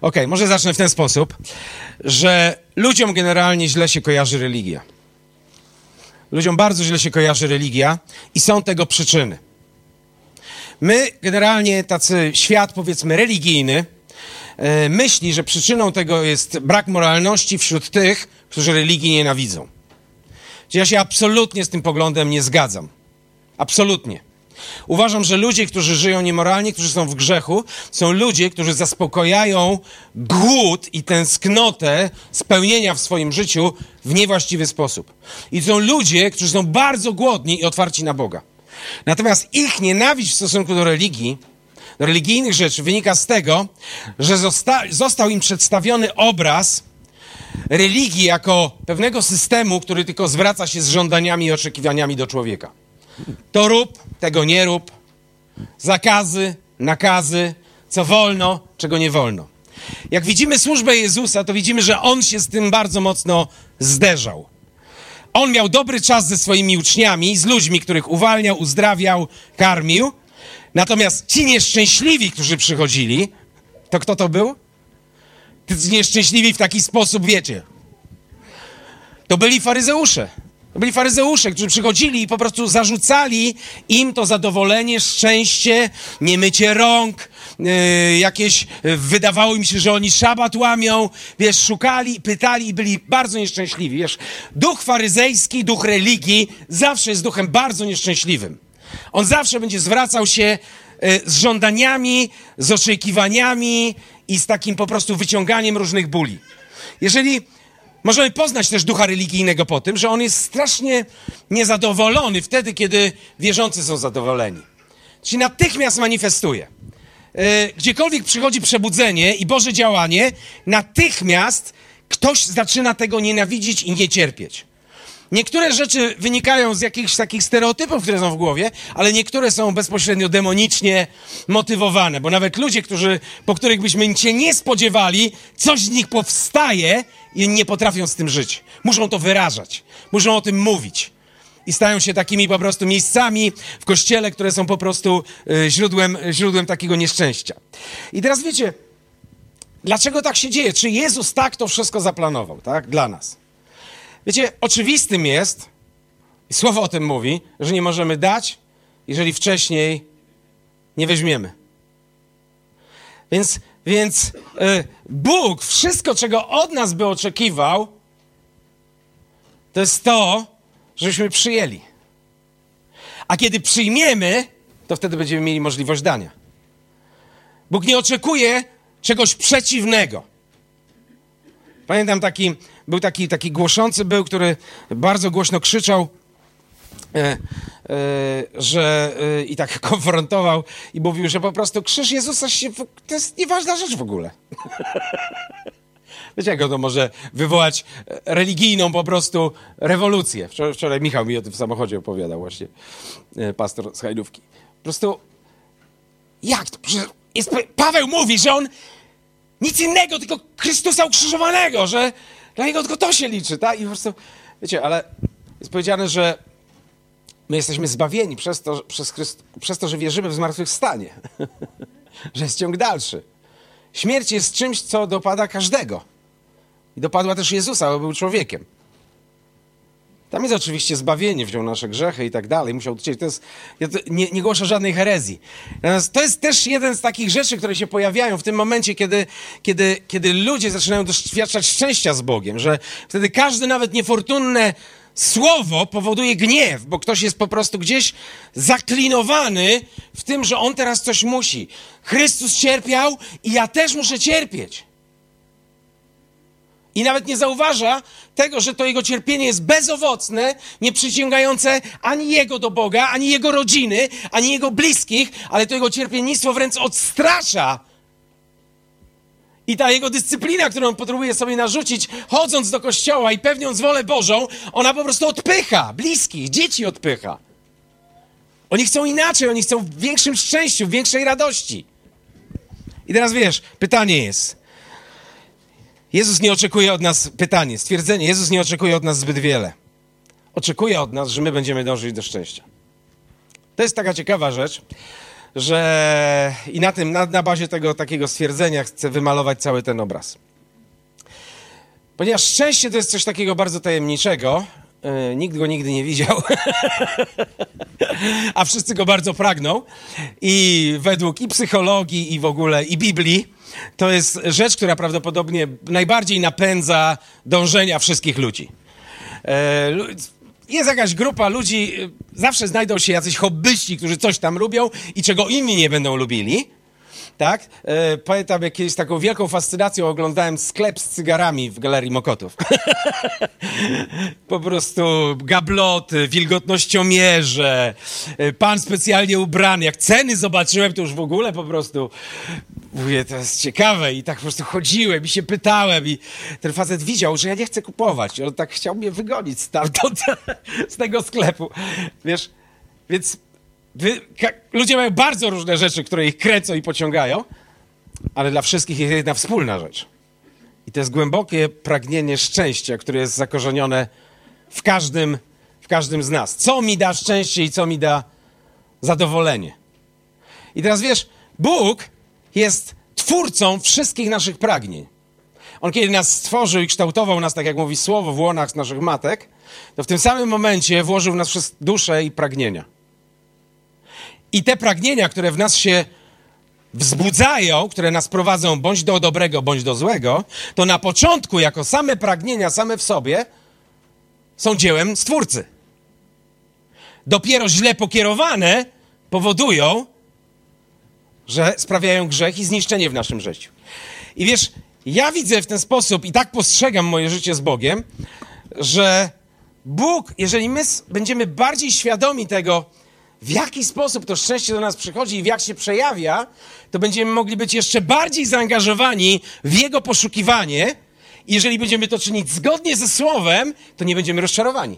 Może zacznę w ten sposób, że ludziom generalnie źle się kojarzy religia. Ludziom bardzo źle się kojarzy religia i są tego przyczyny. My generalnie tacy świat, powiedzmy, religijny, myśli, że przyczyną tego jest brak moralności wśród tych, którzy religii nienawidzą. Ja się absolutnie z tym poglądem nie zgadzam. Absolutnie. Uważam, że ludzie, którzy żyją niemoralnie, którzy są w grzechu, są ludzie, którzy zaspokajają głód i tęsknotę spełnienia w swoim życiu w niewłaściwy sposób. I są ludzie, którzy są bardzo głodni i otwarci na Boga. Natomiast ich nienawiść w stosunku do religii, do religijnych rzeczy wynika z tego, że został im przedstawiony obraz religii jako pewnego systemu, który tylko zwraca się z żądaniami i oczekiwaniami do człowieka. To rób, tego nie rób, zakazy, nakazy, co wolno, czego nie wolno. Jak widzimy służbę Jezusa, to widzimy, że On się z tym bardzo mocno zderzał. On miał dobry czas ze swoimi uczniami, z ludźmi, których uwalniał, uzdrawiał, karmił. Natomiast ci nieszczęśliwi, którzy przychodzili, to kto to był? Ci nieszczęśliwi w taki sposób, wiecie. To byli faryzeusze. To byli faryzeusze, którzy przychodzili i po prostu zarzucali im to zadowolenie, szczęście, niemycie rąk, wydawało im się, że oni szabat łamią, szukali, pytali i byli bardzo nieszczęśliwi. Duch faryzejski, duch religii zawsze jest duchem bardzo nieszczęśliwym. On zawsze będzie zwracał się z żądaniami, z oczekiwaniami i z takim po prostu wyciąganiem różnych bóli. Możemy poznać też ducha religijnego po tym, że on jest strasznie niezadowolony wtedy, kiedy wierzący są zadowoleni. Czyli natychmiast manifestuje. Gdziekolwiek przychodzi przebudzenie i Boże działanie, natychmiast ktoś zaczyna tego nienawidzić i nie cierpieć. Niektóre rzeczy wynikają z jakichś takich stereotypów, które są w głowie, ale niektóre są bezpośrednio demonicznie motywowane, bo nawet ludzie, po których byśmy się nie spodziewali, coś z nich powstaje i nie potrafią z tym żyć. Muszą to wyrażać, muszą o tym mówić. I stają się takimi po prostu miejscami w kościele, które są po prostu źródłem takiego nieszczęścia. I teraz wiecie, dlaczego tak się dzieje? Czy Jezus tak to wszystko zaplanował, tak? Dla nas. Wiecie, oczywistym jest, i Słowo o tym mówi, że nie możemy dać, jeżeli wcześniej nie weźmiemy. Więc Bóg wszystko, czego od nas by oczekiwał, to jest to, żebyśmy przyjęli. A kiedy przyjmiemy, to wtedy będziemy mieli możliwość dania. Bóg nie oczekuje czegoś przeciwnego. Pamiętam był taki głoszący, który bardzo głośno krzyczał, i tak konfrontował i mówił, że po prostu krzyż Jezusa to jest nieważna rzecz w ogóle. Wiecie, jak to może wywołać religijną po prostu rewolucję. Wczoraj Michał mi o tym w samochodzie opowiadał właśnie, pastor z Hajdówki. Po prostu, jak to? Paweł mówi, że on nic innego, tylko Chrystusa ukrzyżowanego, że dla niego tylko to się liczy, tak? I po prostu, wiecie, ale jest powiedziane, że my jesteśmy zbawieni przez to, że wierzymy w zmartwychwstanie. Że jest ciąg dalszy. Śmierć jest czymś, co dopada każdego. I dopadła też Jezusa, bo był człowiekiem. Tam jest oczywiście zbawienie, wziął nasze grzechy i tak dalej, musiał uciec. Nie głoszę żadnej herezji. Natomiast to jest też jeden z takich rzeczy, które się pojawiają w tym momencie, kiedy ludzie zaczynają doświadczać szczęścia z Bogiem, że wtedy każde nawet niefortunne słowo powoduje gniew, bo ktoś jest po prostu gdzieś zaklinowany w tym, że on teraz coś musi. Chrystus cierpiał i ja też muszę cierpieć. I nawet nie zauważa tego, że to jego cierpienie jest bezowocne, nie przyciągające ani jego do Boga, ani jego rodziny, ani jego bliskich, ale to jego cierpiennictwo wręcz odstrasza. I ta jego dyscyplina, którą on próbuje sobie narzucić, chodząc do kościoła i pewniąc wolę Bożą, ona po prostu odpycha bliskich, dzieci odpycha. Oni chcą inaczej, oni chcą w większym szczęściu, w większej radości. I teraz wiesz, pytanie jest, Jezus nie oczekuje od nas, stwierdzenie, Jezus nie oczekuje od nas zbyt wiele. Oczekuje od nas, że my będziemy dążyć do szczęścia. To jest taka ciekawa rzecz, że i na bazie tego takiego stwierdzenia chcę wymalować cały ten obraz. Ponieważ szczęście to jest coś takiego bardzo tajemniczego, nikt go nigdy nie widział, a wszyscy go bardzo pragną i według i psychologii, i w ogóle, i Biblii, to jest rzecz, która prawdopodobnie najbardziej napędza dążenia wszystkich ludzi. Jest jakaś grupa ludzi, zawsze znajdą się jacyś hobbyści, którzy coś tam lubią i czego inni nie będą lubili. Tak? Pamiętam, jak kiedyś taką wielką fascynacją oglądałem sklep z cygarami w Galerii Mokotów. Po prostu gabloty, wilgotnościomierze, pan specjalnie ubrany. Jak ceny zobaczyłem, to już w ogóle po prostu mówię, to jest ciekawe. I tak po prostu chodziłem i się pytałem i ten facet widział, że ja nie chcę kupować. On tak chciał mnie wygonić stamtąd, z tego sklepu. Wiesz, więc ludzie mają bardzo różne rzeczy, które ich kręcą i pociągają, ale dla wszystkich jest jedna wspólna rzecz. I to jest głębokie pragnienie szczęścia, które jest zakorzenione w każdym z nas. Co mi da szczęście i co mi da zadowolenie. I teraz wiesz, Bóg jest twórcą wszystkich naszych pragnień. On kiedy nas stworzył i kształtował nas, tak jak mówi Słowo, w łonach naszych matek, to w tym samym momencie włożył w nas duszę i pragnienia. I te pragnienia, które w nas się wzbudzają, które nas prowadzą bądź do dobrego, bądź do złego, to na początku, jako same pragnienia, same w sobie, są dziełem Stwórcy. Dopiero źle pokierowane powodują, że sprawiają grzech i zniszczenie w naszym życiu. I wiesz, ja widzę w ten sposób i tak postrzegam moje życie z Bogiem, że Bóg, jeżeli my będziemy bardziej świadomi tego, w jaki sposób to szczęście do nas przychodzi i jak się przejawia, to będziemy mogli być jeszcze bardziej zaangażowani w Jego poszukiwanie. I jeżeli będziemy to czynić zgodnie ze Słowem, to nie będziemy rozczarowani.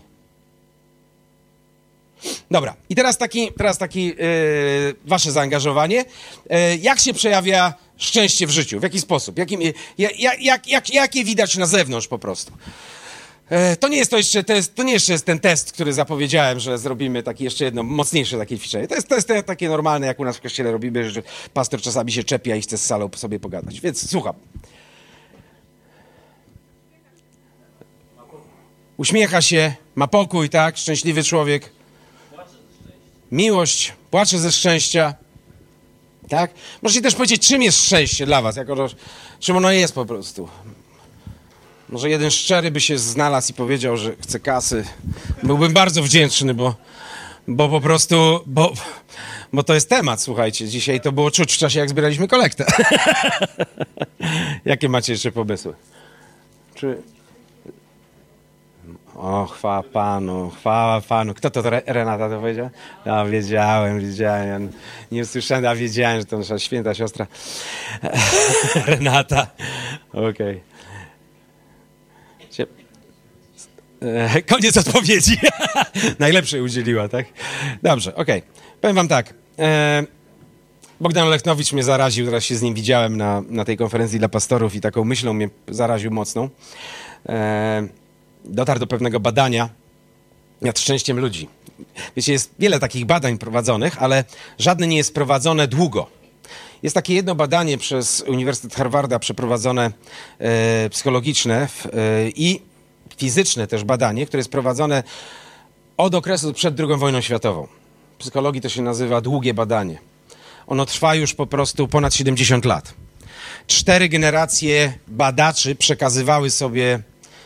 Dobra, i teraz taki wasze zaangażowanie. Jak się przejawia szczęście w życiu? W jaki sposób? Jakie widać na zewnątrz po prostu? To nie jeszcze jest ten test, który zapowiedziałem, że zrobimy taki jeszcze jedno mocniejsze takie ćwiczenie. To jest takie normalne, jak u nas w kościele robimy, że pastor czasami się czepia i chce z salą sobie pogadać. Więc słucham. Uśmiecha się, ma pokój, tak? Szczęśliwy człowiek. Miłość, płacze ze szczęścia. Tak? Możecie też powiedzieć, czym jest szczęście dla was, czym ono jest po prostu. Może jeden szczery by się znalazł i powiedział, że chce kasy. Byłbym bardzo wdzięczny, bo po prostu, bo to jest temat, słuchajcie. Dzisiaj to było czuć w czasie, jak zbieraliśmy kolektę. Jakie macie jeszcze pomysły? O, chwała Panu. Kto to Renata to powiedział? No, wiedziałem. Ja nie usłyszałem, a wiedziałem, że to nasza święta siostra. Renata. Okej. Koniec odpowiedzi. Najlepszej udzieliła, tak? Dobrze, okej. Powiem wam tak. Bogdan Olechnowicz mnie zaraził, teraz się z nim widziałem na tej konferencji dla pastorów i taką myślą mnie zaraził mocną. Dotarł do pewnego badania nad szczęściem ludzi. Wiecie, jest wiele takich badań prowadzonych, ale żadne nie jest prowadzone długo. Jest takie jedno badanie przez Uniwersytet Harvarda przeprowadzone psychologiczne i fizyczne też badanie, które jest prowadzone od okresu przed II wojną światową. W psychologii to się nazywa długie badanie. Ono trwa już po prostu ponad 70 lat. 4 generacje badaczy przekazywały sobie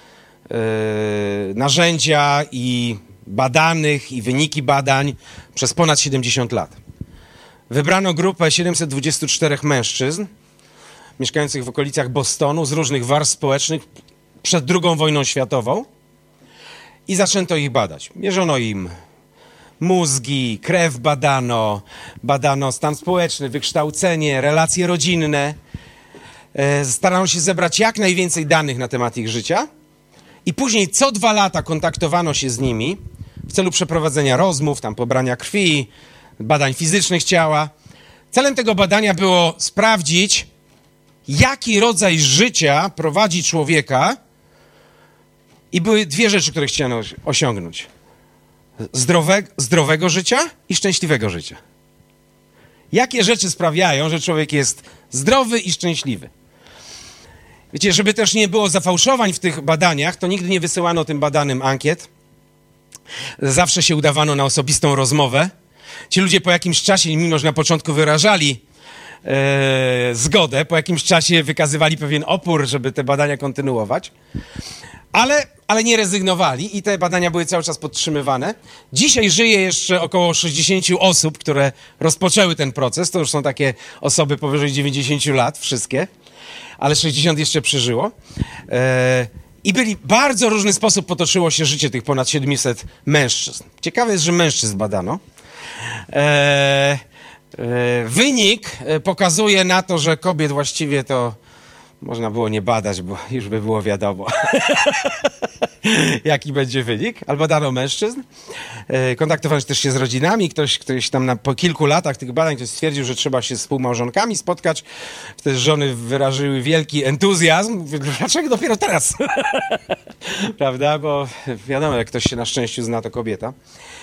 narzędzia i badanych i wyniki badań przez ponad 70 lat. Wybrano grupę 724 mężczyzn mieszkających w okolicach Bostonu z różnych warstw społecznych przed II wojną światową i zaczęto ich badać. Mierzono im mózgi, krew badano stan społeczny, wykształcenie, relacje rodzinne. Starano się zebrać jak najwięcej danych na temat ich życia i później co 2 lata kontaktowano się z nimi w celu przeprowadzenia rozmów, pobrania krwi, badań fizycznych ciała. Celem tego badania było sprawdzić, jaki rodzaj życia prowadzi człowieka i były 2 rzeczy, które chciano osiągnąć. Zdrowego życia i szczęśliwego życia. Jakie rzeczy sprawiają, że człowiek jest zdrowy i szczęśliwy? Wiecie, żeby też nie było zafałszowań w tych badaniach, to nigdy nie wysyłano tym badanym ankiet. Zawsze się udawano na osobistą rozmowę. Ci ludzie po jakimś czasie, mimo że na początku wyrażali zgodę, po jakimś czasie wykazywali pewien opór, żeby te badania kontynuować, ale nie rezygnowali i te badania były cały czas podtrzymywane. Dzisiaj żyje jeszcze około 60 osób, które rozpoczęły ten proces. To już są takie osoby powyżej 90 lat, wszystkie, ale 60 jeszcze przeżyło. I bardzo różny sposób potoczyło się życie tych ponad 700 mężczyzn. Ciekawe jest, że mężczyzn badano. Wynik pokazuje na to, że kobiet właściwie to można było nie badać, bo już by było wiadomo, jaki będzie wynik. Ale badano mężczyzn. Kontaktowano też się z rodzinami. Ktoś tam po kilku latach tych badań ktoś stwierdził, że trzeba się z współmałżonkami spotkać. Wtedy żony wyraziły wielki entuzjazm. Mówię, dlaczego dopiero teraz? Prawda? Bo wiadomo, jak ktoś się na szczęściu zna, to kobieta.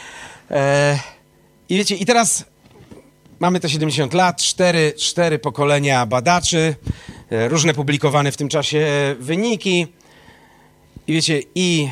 I wiecie, i teraz mamy te 70 lat, cztery pokolenia badaczy, różne publikowane w tym czasie wyniki. I wiecie, i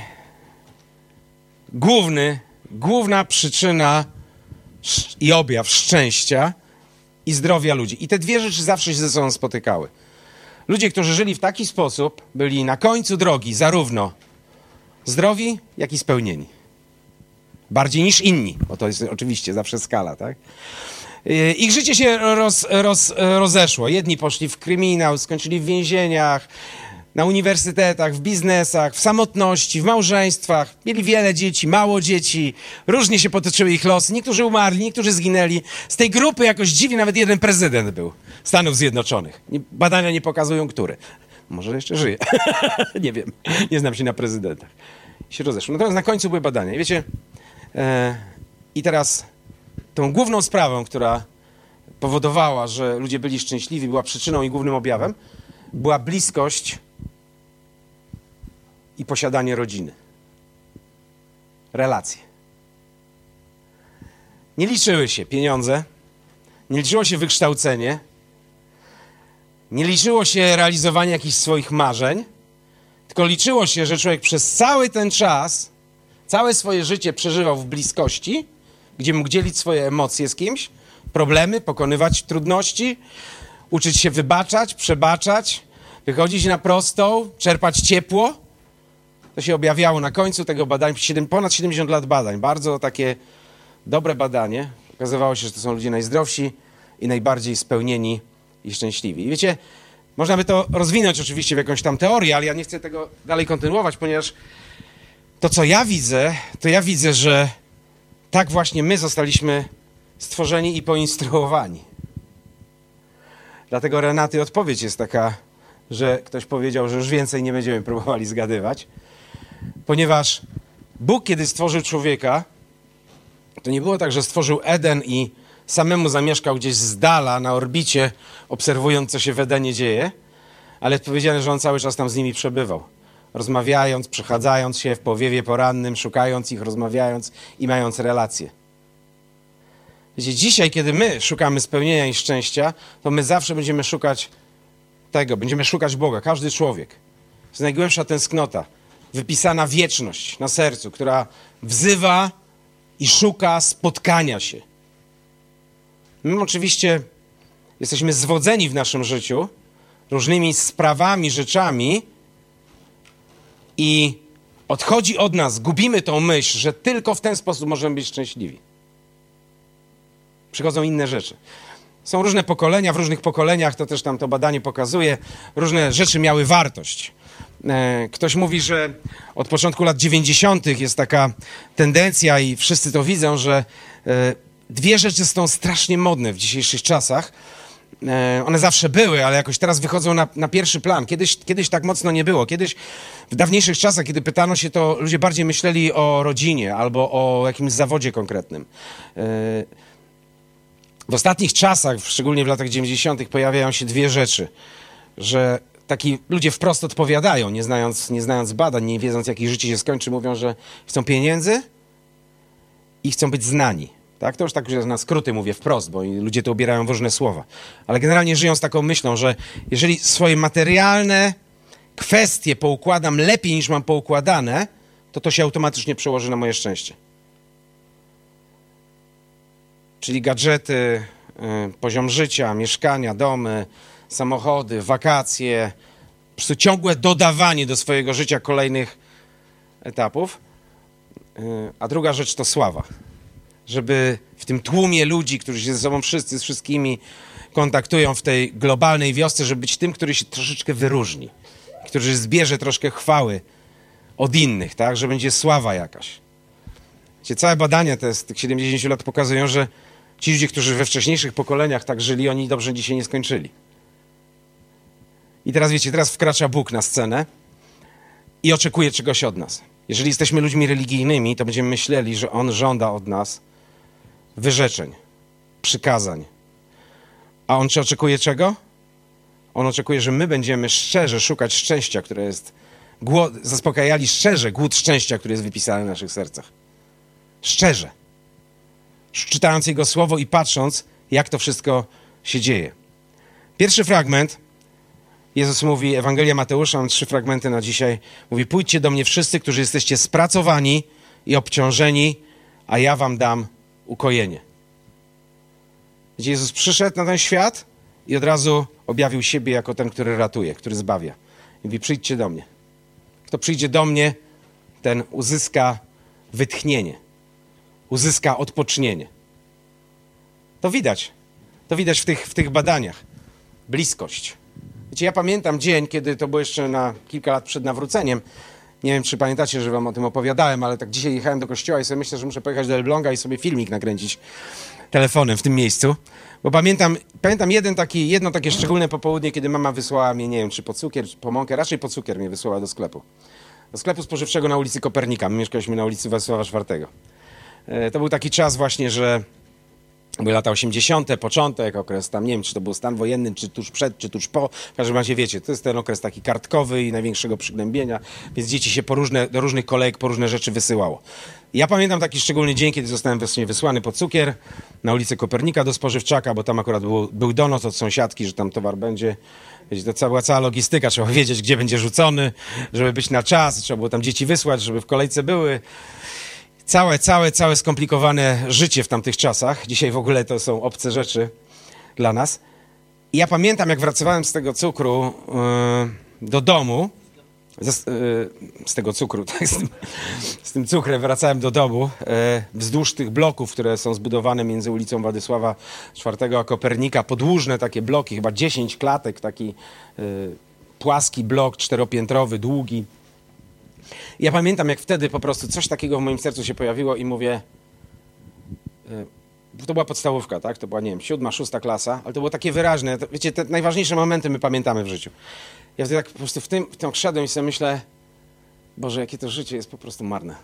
główna przyczyna i objaw szczęścia i zdrowia ludzi. I te dwie rzeczy zawsze się ze sobą spotykały. Ludzie, którzy żyli w taki sposób, byli na końcu drogi zarówno zdrowi, jak i spełnieni. Bardziej niż inni, bo to jest oczywiście zawsze skala, tak? Ich życie się rozeszło. Jedni poszli w kryminał, skończyli w więzieniach, na uniwersytetach, w biznesach, w samotności, w małżeństwach. Mieli wiele dzieci, mało dzieci. Różnie się potoczyły ich losy. Niektórzy umarli, niektórzy zginęli. Z tej grupy jakoś dziwnie nawet jeden prezydent był Stanów Zjednoczonych. Badania nie pokazują, który. Może jeszcze żyje. Nie wiem. Nie znam się na prezydentach. Się rozeszło. Natomiast na końcu były badania. I wiecie, i teraz tą główną sprawą, która powodowała, że ludzie byli szczęśliwi, była przyczyną i głównym objawem, była bliskość i posiadanie rodziny. Relacje. Nie liczyły się pieniądze, nie liczyło się wykształcenie, nie liczyło się realizowanie jakichś swoich marzeń, tylko liczyło się, że człowiek przez cały ten czas, całe swoje życie przeżywał w bliskości, gdzie mógł dzielić swoje emocje z kimś, problemy, pokonywać trudności, uczyć się wybaczać, przebaczać, wychodzić na prostą, czerpać ciepło. To się objawiało na końcu tego badania, ponad 70 lat badań, bardzo takie dobre badanie. Okazywało się, że to są ludzie najzdrowsi i najbardziej spełnieni i szczęśliwi. I wiecie, można by to rozwinąć oczywiście w jakąś tam teorię, ale ja nie chcę tego dalej kontynuować, ponieważ to, co ja widzę, że tak właśnie my zostaliśmy stworzeni i poinstruowani. Dlatego, Renaty, odpowiedź jest taka, że ktoś powiedział, że już więcej nie będziemy próbowali zgadywać, ponieważ Bóg, kiedy stworzył człowieka, to nie było tak, że stworzył Eden i samemu zamieszkał gdzieś z dala na orbicie, obserwując, co się w Edenie dzieje, ale powiedziane, że on cały czas tam z nimi przebywał. Rozmawiając, przechadzając się w powiewie porannym, szukając ich, rozmawiając i mając relacje. Wiecie, dzisiaj, kiedy my szukamy spełnienia i szczęścia, to my zawsze będziemy szukać tego, będziemy szukać Boga, każdy człowiek. To jest najgłębsza tęsknota, wypisana wieczność na sercu, która wzywa i szuka spotkania się. My oczywiście jesteśmy zwodzeni w naszym życiu różnymi sprawami, rzeczami i odchodzi od nas, gubimy tą myśl, że tylko w ten sposób możemy być szczęśliwi. Przychodzą inne rzeczy. Są różne pokolenia, w różnych pokoleniach, to też tam to badanie pokazuje, różne rzeczy miały wartość. Ktoś mówi, że od początku lat 90. jest taka tendencja i wszyscy to widzą, że dwie rzeczy są strasznie modne w dzisiejszych czasach. One zawsze były, ale jakoś teraz wychodzą na pierwszy plan. Kiedyś tak mocno nie było. Kiedyś, w dawniejszych czasach, kiedy pytano się, to ludzie bardziej myśleli o rodzinie albo o jakimś zawodzie konkretnym. W ostatnich czasach, szczególnie w latach 90. pojawiają się dwie rzeczy, że taki ludzie wprost odpowiadają, nie znając badań, nie wiedząc, jak ich życie się skończy, mówią, że chcą pieniędzy i chcą być znani. Tak? To już tak na skróty mówię wprost, bo ludzie to ubierają w różne słowa. Ale generalnie żyją z taką myślą, że jeżeli swoje materialne kwestie poukładam lepiej niż mam poukładane, to się automatycznie przełoży na moje szczęście. Czyli gadżety, poziom życia, mieszkania, domy, samochody, wakacje, po prostu ciągłe dodawanie do swojego życia kolejnych etapów. A druga rzecz to sława. Żeby w tym tłumie ludzi, którzy się ze sobą wszyscy z wszystkimi kontaktują w tej globalnej wiosce, żeby być tym, który się troszeczkę wyróżni, który zbierze troszkę chwały od innych, tak, że będzie sława jakaś. Wiecie, całe badania te z tych 70 lat pokazują, że ci ludzie, którzy we wcześniejszych pokoleniach tak żyli, oni dobrze dzisiaj nie skończyli. I teraz wiecie, teraz wkracza Bóg na scenę i oczekuje czegoś od nas. Jeżeli jesteśmy ludźmi religijnymi, to będziemy myśleli, że On żąda od nas wyrzeczeń, przykazań. A On czy oczekuje czego? On oczekuje, że my będziemy szczerze szukać szczęścia, które jest... zaspokajali szczerze głód szczęścia, który jest wypisany w naszych sercach. Szczerze. Czytając Jego Słowo i patrząc, jak to wszystko się dzieje. Pierwszy fragment, Jezus mówi, Ewangelia Mateusza, mam 3 fragmenty na dzisiaj, mówi, pójdźcie do mnie wszyscy, którzy jesteście spracowani i obciążeni, a ja wam dam ukojenie. Gdzie Jezus przyszedł na ten świat i od razu objawił siebie jako ten, który ratuje, który zbawia. I mówi, przyjdźcie do mnie. Kto przyjdzie do mnie, ten uzyska wytchnienie. Uzyska odpocznienie. To widać. To widać w tych badaniach. Bliskość. Wiecie, ja pamiętam dzień, kiedy to było jeszcze na kilka lat przed nawróceniem. Nie wiem, czy pamiętacie, że wam o tym opowiadałem, ale tak dzisiaj jechałem do kościoła i sobie myślę, że muszę pojechać do Elbląga i sobie filmik nakręcić telefonem w tym miejscu. Bo pamiętam jedno takie szczególne popołudnie, kiedy mama wysłała mnie, nie wiem, czy po cukier, czy po mąkę, raczej po cukier mnie wysłała do sklepu. Do sklepu spożywczego na ulicy Kopernika. My mieszkaliśmy na ulicy Wacława IV. To był taki czas właśnie, że były lata 80., początek, okres tam, nie wiem, czy to był stan wojenny, czy tuż przed, czy tuż po. W każdym razie wiecie, to jest ten okres taki kartkowy i największego przygnębienia, więc dzieci się do różnych kolejek po różne rzeczy wysyłało. Ja pamiętam taki szczególny dzień, kiedy zostałem właśnie wysłany po cukier na ulicę Kopernika do spożywczaka, bo tam akurat był donos od sąsiadki, że tam towar będzie. Wiecie, to była cała logistyka, trzeba wiedzieć, gdzie będzie rzucony, żeby być na czas, trzeba było tam dzieci wysłać, żeby w kolejce były. Całe skomplikowane życie w tamtych czasach. Dzisiaj w ogóle to są obce rzeczy dla nas. I ja pamiętam, jak wracałem z tego cukru do domu, z tego cukru, tak, z tym cukrem wracałem do domu, wzdłuż tych bloków, które są zbudowane między ulicą Władysława IV a Kopernika, podłużne takie bloki, chyba 10 klatek, taki płaski blok, 4-piętrowy, długi. Ja pamiętam, jak wtedy po prostu coś takiego w moim sercu się pojawiło i mówię, to była podstawówka, tak? To była, nie wiem, 7., 6. klasa, ale to było takie wyraźne. Wiecie, te najważniejsze momenty my pamiętamy w życiu. Ja wtedy tak po prostu w tym szedłem i sobie myślę, Boże, jakie to życie jest po prostu marne.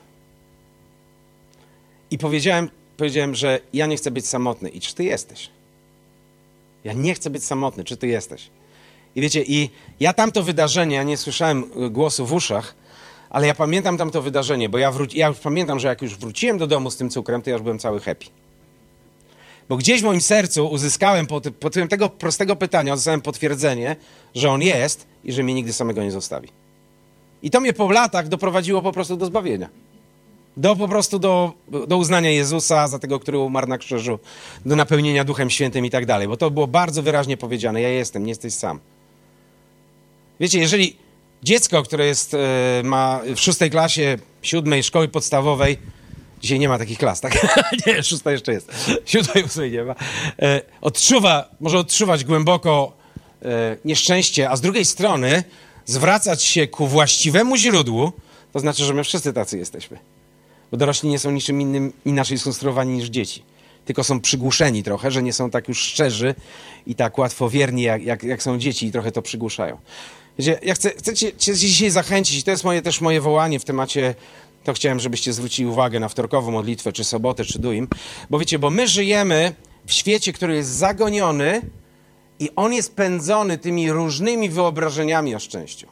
I powiedziałem, że ja nie chcę być samotny. I czy ty jesteś? Ja nie chcę być samotny. Czy ty jesteś? I wiecie, i ja tamto wydarzenie, ja nie słyszałem głosu w uszach, ale ja pamiętam tamto wydarzenie, bo ja już pamiętam, że jak już wróciłem do domu z tym cukrem, to ja już byłem cały happy. Bo gdzieś w moim sercu uzyskałem po tego prostego pytania, uzyskałem potwierdzenie, że On jest i że mnie nigdy samego nie zostawi. I to mnie po latach doprowadziło po prostu do zbawienia. Po prostu do uznania Jezusa za tego, który umarł na krzyżu, do napełnienia Duchem Świętym i tak dalej. Bo to było bardzo wyraźnie powiedziane. Ja jestem, nie jesteś sam. Wiecie, jeżeli dziecko, które ma w 6. klasie 7. szkoły podstawowej, dzisiaj nie ma takich klas, tak? Nie, 6. jeszcze jest. 7., 8. nie ma. Może odczuwać głęboko nieszczęście, a z drugiej strony zwracać się ku właściwemu źródłu, to znaczy, że my wszyscy tacy jesteśmy. Bo dorośli nie są niczym innym, inaczej skonstruowani niż dzieci. Tylko są przygłuszeni trochę, że nie są tak już szczerzy i tak łatwowierni, jak są dzieci i trochę to przygłuszają. Wiecie, ja chcę cię dzisiaj zachęcić i to jest też moje wołanie w temacie, to chciałem, żebyście zwrócili uwagę na wtorkową modlitwę, czy sobotę, czy duim, bo wiecie, bo my żyjemy w świecie, który jest zagoniony i on jest pędzony tymi różnymi wyobrażeniami o szczęściu.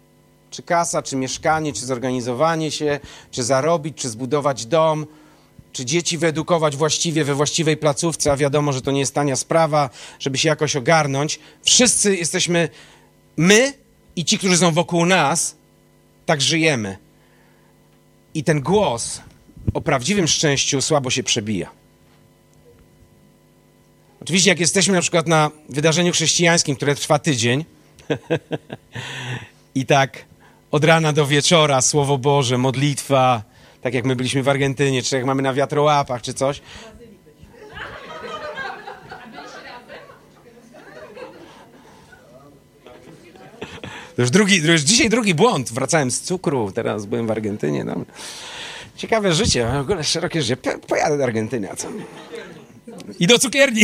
Czy kasa, czy mieszkanie, czy zorganizowanie się, czy zarobić, czy zbudować dom, czy dzieci wyedukować właściwie we właściwej placówce, a wiadomo, że to nie jest tania sprawa, żeby się jakoś ogarnąć. Wszyscy jesteśmy, my i ci, którzy są wokół nas, tak żyjemy. I ten głos o prawdziwym szczęściu słabo się przebija. Oczywiście jak jesteśmy na przykład na wydarzeniu chrześcijańskim, które trwa tydzień i tak od rana do wieczora Słowo Boże, modlitwa, tak jak my byliśmy w Argentynie, czy jak mamy na wiatrołapach, czy coś. To już dzisiaj drugi błąd. Wracałem z cukru, teraz byłem w Argentynie. No. Ciekawe życie, w ogóle szerokie życie. Pojadę do Argentyny, a co? I do cukierni.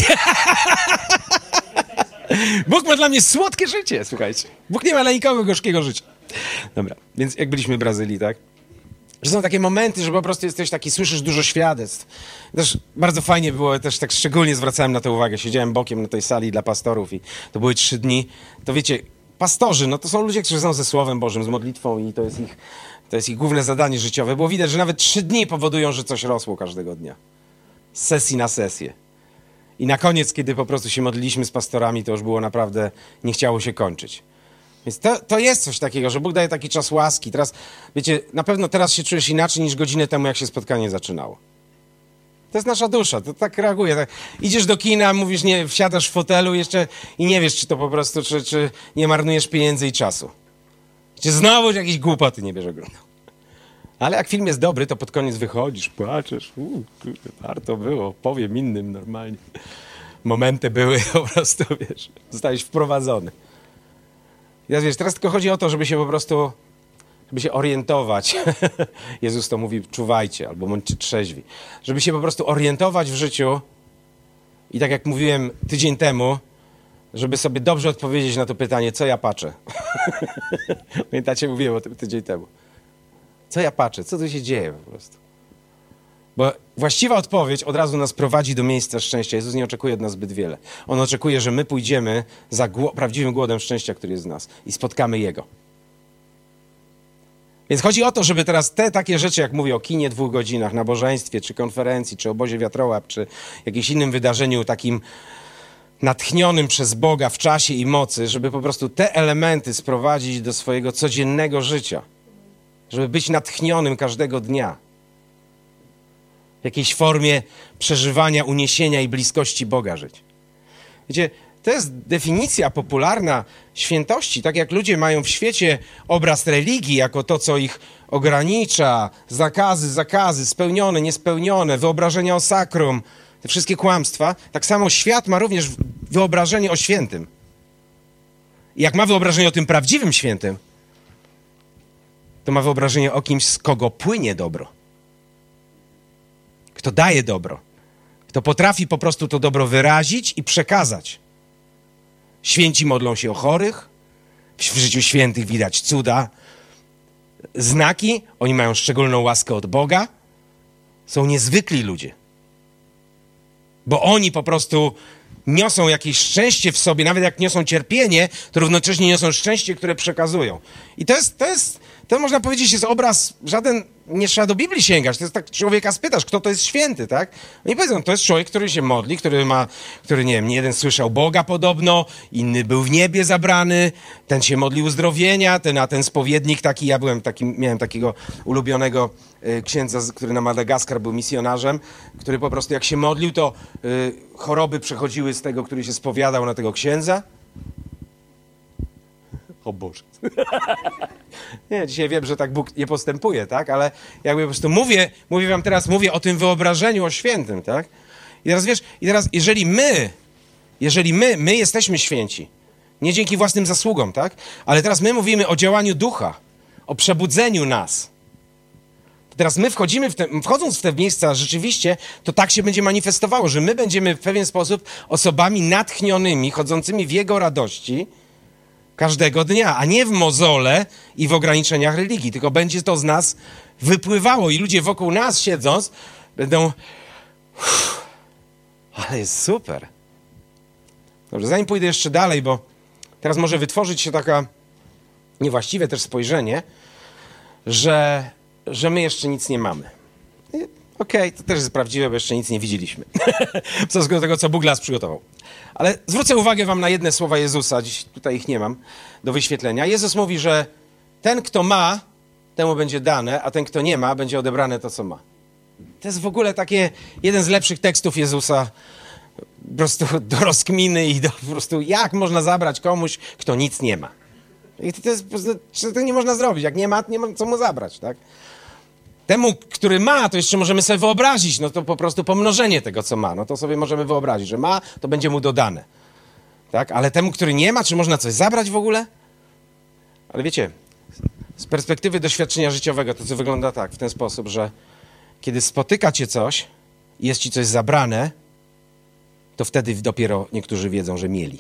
Bóg ma dla mnie słodkie życie, słuchajcie. Bóg nie ma dla nikogo gorzkiego życia. Dobra, więc jak byliśmy w Brazylii, tak? Że są takie momenty, że po prostu jesteś taki, słyszysz dużo świadectw. Też bardzo fajnie było, też tak szczególnie zwracałem na to uwagę. Siedziałem bokiem na tej sali dla pastorów i to były 3 dni. To wiecie, pastorzy, no to są ludzie, którzy są ze Słowem Bożym, z modlitwą i to jest ich główne zadanie życiowe. Było widać, że nawet 3 dni powodują, że coś rosło każdego dnia. Z sesji na sesję. I na koniec, kiedy po prostu się modliliśmy z pastorami, to już było naprawdę, nie chciało się kończyć. Więc to jest coś takiego, że Bóg daje taki czas łaski. Teraz, wiecie, na pewno teraz się czujesz inaczej niż godzinę temu, jak się spotkanie zaczynało. To jest nasza dusza, to tak reaguje. Tak. Idziesz do kina, mówisz, nie, wsiadasz w fotelu jeszcze i nie wiesz, czy to po prostu, czy nie marnujesz pieniędzy i czasu. Czy znowu jakieś głupoty nie bierz oglądał. Ale jak film jest dobry, to pod koniec wychodzisz, płaczesz. Warto było, powiem innym normalnie. Momenty były po prostu, wiesz, zostałeś wprowadzony. Teraz tylko chodzi o to, żeby się po prostu, żeby się orientować. Jezus to mówi, czuwajcie, albo bądźcie trzeźwi. Żeby się po prostu orientować w życiu i tak jak mówiłem tydzień temu, żeby sobie dobrze odpowiedzieć na to pytanie, co ja patrzę. Pamiętacie, mówiłem o tym tydzień temu. Co ja patrzę? Co tu się dzieje po prostu? Bo właściwa odpowiedź od razu nas prowadzi do miejsca szczęścia. Jezus nie oczekuje od nas zbyt wiele. On oczekuje, że my pójdziemy za prawdziwym głodem szczęścia, który jest w nas i spotkamy Jego. Więc chodzi o to, żeby teraz te takie rzeczy, jak mówię o kinie 2 godzinach, nabożeństwie, czy konferencji, czy obozie wiatrołap, czy jakimś innym wydarzeniu takim natchnionym przez Boga w czasie i mocy, żeby po prostu te elementy sprowadzić do swojego codziennego życia. Żeby być natchnionym każdego dnia. W jakiejś formie przeżywania, uniesienia i bliskości Boga żyć. Wiecie, to jest definicja popularna świętości. Tak jak ludzie mają w świecie obraz religii jako to, co ich ogranicza, zakazy, spełnione, niespełnione, wyobrażenia o sakrum, te wszystkie kłamstwa, tak samo świat ma również wyobrażenie o świętym. I jak ma wyobrażenie o tym prawdziwym świętym, to ma wyobrażenie o kimś, z kogo płynie dobro. Kto daje dobro. Kto potrafi po prostu to dobro wyrazić i przekazać. Święci modlą się o chorych. W życiu świętych widać cuda. Znaki. Oni mają szczególną łaskę od Boga. Są niezwykli ludzie. Bo oni po prostu niosą jakieś szczęście w sobie. Nawet jak niosą cierpienie, to równocześnie niosą szczęście, które przekazują. I to można powiedzieć jest obraz, żaden, nie trzeba do Biblii sięgać, to jest tak, człowieka spytasz, kto to jest święty, tak? Oni powiedzą, to jest człowiek, który się modli, który nie wiem, jeden słyszał Boga podobno, inny był w niebie zabrany, ten się modlił uzdrowienia, ten spowiednik taki, miałem takiego ulubionego księdza, który na Madagaskar był misjonarzem, który po prostu jak się modlił, to choroby przechodziły z tego, który się spowiadał na tego księdza. O Boże. Nie, dzisiaj wiem, że tak Bóg nie postępuje, tak? Ale jakby po prostu mówię o tym wyobrażeniu o świętym, tak? I teraz jeżeli my jesteśmy święci, nie dzięki własnym zasługom, tak? Ale teraz my mówimy o działaniu ducha, o przebudzeniu nas. To teraz my wchodząc w te miejsca rzeczywiście, to tak się będzie manifestowało, że my będziemy w pewien sposób osobami natchnionymi, chodzącymi w Jego radości, każdego dnia, a nie w mozole i w ograniczeniach religii, tylko będzie to z nas wypływało i ludzie wokół nas siedząc będą ale jest super. Dobrze, zanim pójdę jeszcze dalej, bo teraz może wytworzyć się taka niewłaściwe też spojrzenie, że my jeszcze nic nie mamy. Okej, to też jest prawdziwe, bo jeszcze nic nie widzieliśmy. W stosunku do tego, co Bóg nas przygotował. Ale zwrócę uwagę wam na jedne słowa Jezusa, dziś tutaj ich nie mam do wyświetlenia. Jezus mówi, że ten, kto ma, temu będzie dane, a ten, kto nie ma, będzie odebrane to, co ma. To jest w ogóle takie jeden z lepszych tekstów Jezusa, po prostu do rozkminy i po prostu jak można zabrać komuś, kto nic nie ma. I to nie można zrobić. Jak nie ma co mu zabrać, tak? Temu, który ma, to jeszcze możemy sobie wyobrazić, no to po prostu pomnożenie tego, co ma. No to sobie możemy wyobrazić, że ma, to będzie mu dodane. Tak? Ale temu, który nie ma, czy można coś zabrać w ogóle? Ale wiecie, z perspektywy doświadczenia życiowego to wygląda tak, w ten sposób, że kiedy spotyka cię coś i jest ci coś zabrane, to wtedy dopiero niektórzy wiedzą, że mieli.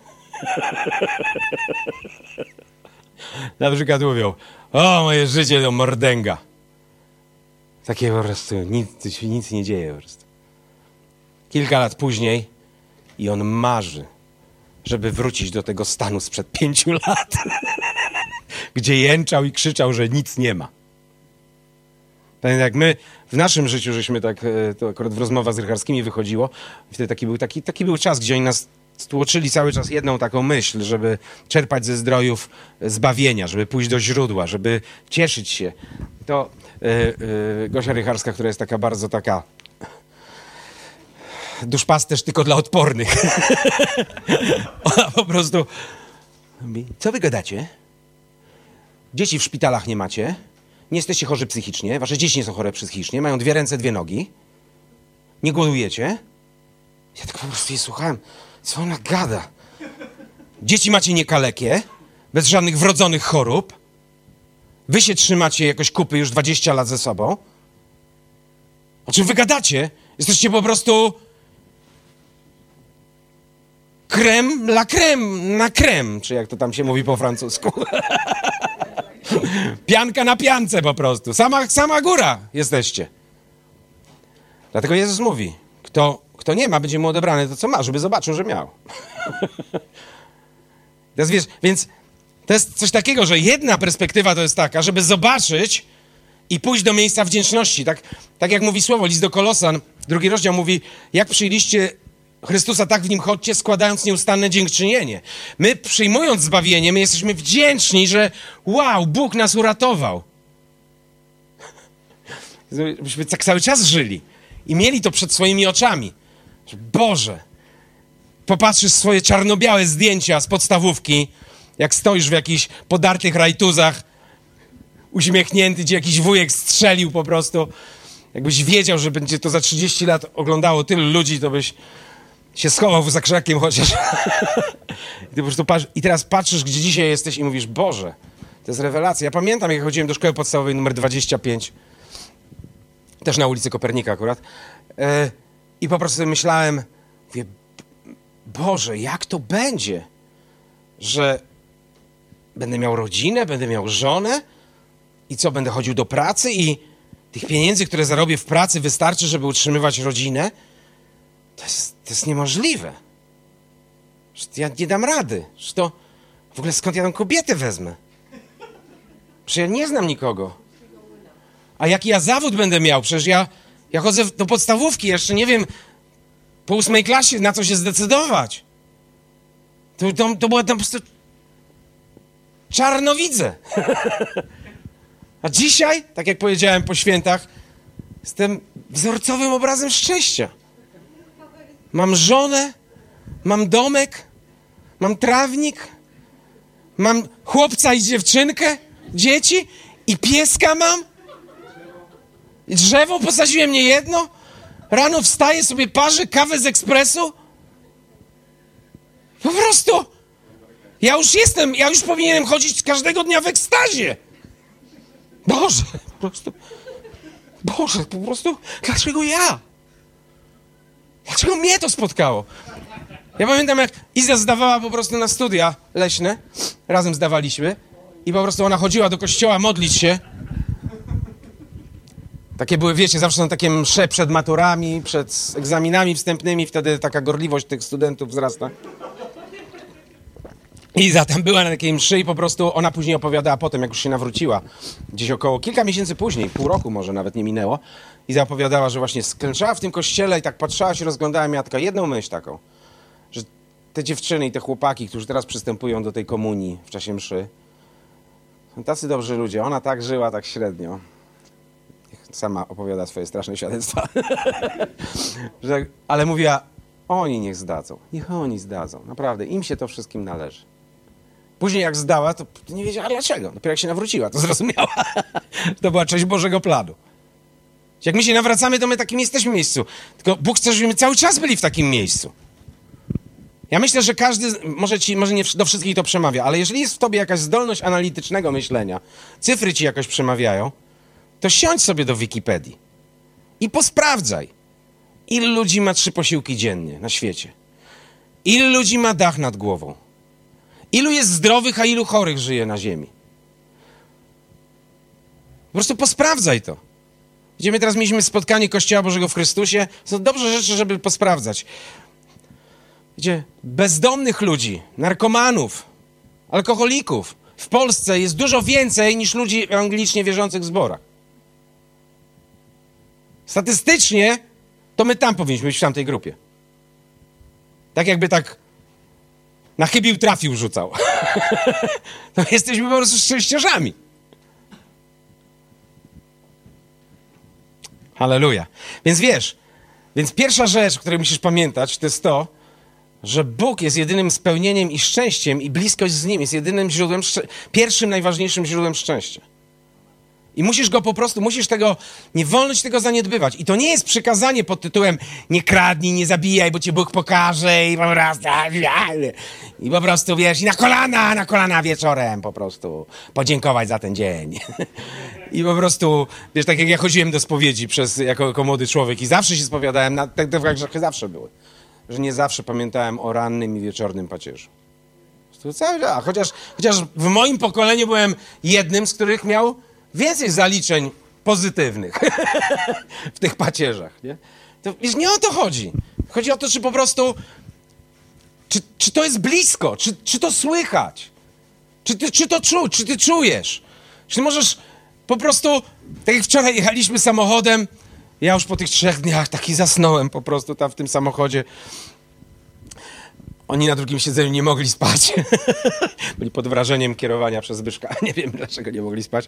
Na przykład mówią, o, moje życie to mordęga. Takie po prostu, nic nie dzieje po prostu. Kilka lat później i on marzy, żeby wrócić do tego stanu sprzed 5 lat, gdzie jęczał i krzyczał, że nic nie ma. Pamiętam, jak my w naszym życiu, żeśmy tak, to akurat w rozmowach z Rycharskimi wychodziło, wtedy taki był czas, gdzie oni nas tłoczyli cały czas jedną taką myśl, żeby czerpać ze zdrojów zbawienia, żeby pójść do źródła, żeby cieszyć się. To Gosia Rycharska, która jest taka bardzo taka duszpasterz tylko dla odpornych. Ona po prostu mówi, co wy gadacie? Dzieci w szpitalach nie macie, nie jesteście chorzy psychicznie, wasze dzieci nie są chore psychicznie, mają 2 ręce, 2 nogi, nie głodujecie. Ja tylko po prostu jej słuchałem, co ona gada. Dzieci macie niekalekie, bez żadnych wrodzonych chorób. Wy się trzymacie jakoś kupy już 20 lat ze sobą. O czym wy gadacie? Jesteście po prostu crème la crème na crème, czy jak to tam się mówi po francusku. Pianka na piance po prostu. Sama góra jesteście. Dlatego Jezus mówi, kto nie ma, będzie mu odebrane to, co ma, żeby zobaczył, że miał. Teraz wiesz, więc to jest coś takiego, że jedna perspektywa to jest taka, żeby zobaczyć i pójść do miejsca wdzięczności. Tak jak mówi słowo, list do Kolosan, 2 rozdział mówi, jak przyjęliście Chrystusa, tak w Nim chodźcie, składając nieustanne dziękczynienie. My przyjmując zbawienie, my jesteśmy wdzięczni, że wow, Bóg nas uratował. Byśmy tak cały czas żyli i mieli to przed swoimi oczami. Że Boże, popatrzysz swoje czarno-białe zdjęcia z podstawówki, jak stoisz w jakichś podartych rajtuzach, uśmiechnięty, gdzie jakiś wujek strzelił po prostu. Jakbyś wiedział, że będzie to za 30 lat oglądało tylu ludzi, to byś się schował za krzakiem chociaż. I ty po prostu I teraz patrzysz, gdzie dzisiaj jesteś i mówisz, Boże, to jest rewelacja. Ja pamiętam, jak chodziłem do szkoły podstawowej numer 25, też na ulicy Kopernika akurat, i po prostu myślałem, mówię, Boże, jak to będzie, że będę miał rodzinę, będę miał żonę i co, będę chodził do pracy i tych pieniędzy, które zarobię w pracy, wystarczy, żeby utrzymywać rodzinę? To jest niemożliwe. Że ja nie dam rady. Że to w ogóle skąd ja tą kobietę wezmę? Przecież ja nie znam nikogo. A jaki ja zawód będę miał? Przecież ja chodzę do podstawówki, jeszcze nie wiem po 8 klasie na co się zdecydować. To była tam po prostu czarnowidze. A dzisiaj, tak jak powiedziałem po świętach, jestem wzorcowym obrazem szczęścia. Mam żonę, mam domek, mam trawnik, mam chłopca i dziewczynkę, dzieci i pieska mam. I drzewo posadziłem nie jedno. Rano wstaję, sobie parzę kawę z ekspresu. Po prostu ja już powinienem chodzić każdego dnia w ekstazie. Boże, po prostu, dlaczego ja? Dlaczego mnie to spotkało? Ja pamiętam, jak Iza zdawała po prostu na studia leśne, razem zdawaliśmy i po prostu ona chodziła do kościoła modlić się. Takie były, wiecie, zawsze są takie msze przed maturami, przed egzaminami wstępnymi, wtedy taka gorliwość tych studentów wzrasta. Iza tam była na takiej mszy i po prostu ona później opowiadała potem, jak już się nawróciła, gdzieś około kilka miesięcy później, pół roku może nawet nie minęło, Iza opowiadała, że właśnie sklęczała w tym kościele i tak patrzała się, rozglądała, miała tylko jedną myśl taką, że te dziewczyny i te chłopaki, którzy teraz przystępują do tej komunii w czasie mszy, są tacy dobrzy ludzie, ona tak żyła, tak średnio. Sama opowiada swoje straszne świadectwa. Ale mówiła, oni niech zdadzą, niech oni zdadzą, naprawdę, im się to wszystkim należy. Później jak zdała, to nie wiedziała dlaczego. Dopiero jak się nawróciła, to zrozumiała. To była część Bożego planu. Jak my się nawracamy, to my takim jesteśmy w miejscu. Tylko Bóg chce, żebyśmy cały czas byli w takim miejscu. Ja myślę, że każdy, może nie do wszystkich to przemawia, ale jeżeli jest w tobie jakaś zdolność analitycznego myślenia, cyfry ci jakoś przemawiają, to siądź sobie do Wikipedii i posprawdzaj, ilu ludzi ma 3 posiłki dziennie na świecie. Ilu ludzi ma dach nad głową. Ilu jest zdrowych, a ilu chorych żyje na ziemi. Po prostu posprawdzaj to. Gdzie my teraz mieliśmy spotkanie Kościoła Bożego w Chrystusie. Są dobrze rzeczy, żeby posprawdzać. Gdzie bezdomnych ludzi, narkomanów, alkoholików w Polsce jest dużo więcej niż ludzi ewangelicznie wierzących w zborach. Statystycznie to my tam powinniśmy być w tamtej grupie. Tak jakby tak na chybił trafił rzucał. To jesteśmy po prostu szczęściarzami. Halleluja. Więc wiesz, pierwsza rzecz, o której musisz pamiętać, to jest to, że Bóg jest jedynym spełnieniem i szczęściem i bliskość z Nim jest jedynym źródłem, pierwszym, najważniejszym źródłem szczęścia. I musisz tego, nie wolno ci tego zaniedbywać. I to nie jest przykazanie pod tytułem nie kradnij, nie zabijaj, bo cię Bóg pokaże i po prostu, wiesz, i na kolana wieczorem po prostu podziękować za ten dzień. I po prostu, wiesz, tak jak ja chodziłem do spowiedzi jako młody człowiek i zawsze się spowiadałem, te grzechy zawsze były, że nie zawsze pamiętałem o rannym i wieczornym pacierzu. Chociaż w moim pokoleniu byłem jednym, z których miał więcej zaliczeń pozytywnych w tych pacierzach, nie? To, wiesz, nie o to chodzi. Chodzi o to, czy po prostu, czy to jest blisko, czy to słychać, czy ty czujesz, czy ty możesz po prostu, tak jak wczoraj jechaliśmy samochodem, ja już po tych 3 dniach taki zasnąłem po prostu tam w tym samochodzie. Oni na drugim siedzeniu nie mogli spać. Byli pod wrażeniem kierowania przez Zbyszka. Nie wiem, dlaczego nie mogli spać.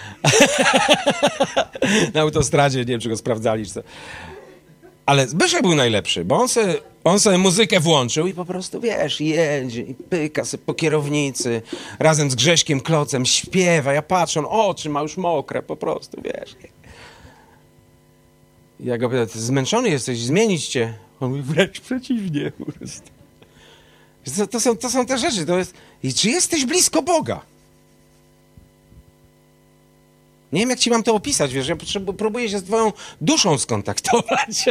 Na autostradzie, nie wiem, czy go sprawdzali, czy co. Ale Zbyszek był najlepszy, bo on sobie muzykę włączył i po prostu, wiesz, jedzie i pyka sobie po kierownicy razem z Grześkiem Klocem, śpiewa. Ja patrzę, on oczy ma już mokre, po prostu, wiesz. Ja go pytam, ty zmęczony jesteś, zmienić cię? On mówi, wręcz przeciwnie, po prostu. To są te rzeczy. To jest, i czy jesteś blisko Boga? Nie wiem, jak ci mam to opisać, wiesz, ja próbuję się z twoją duszą skontaktować.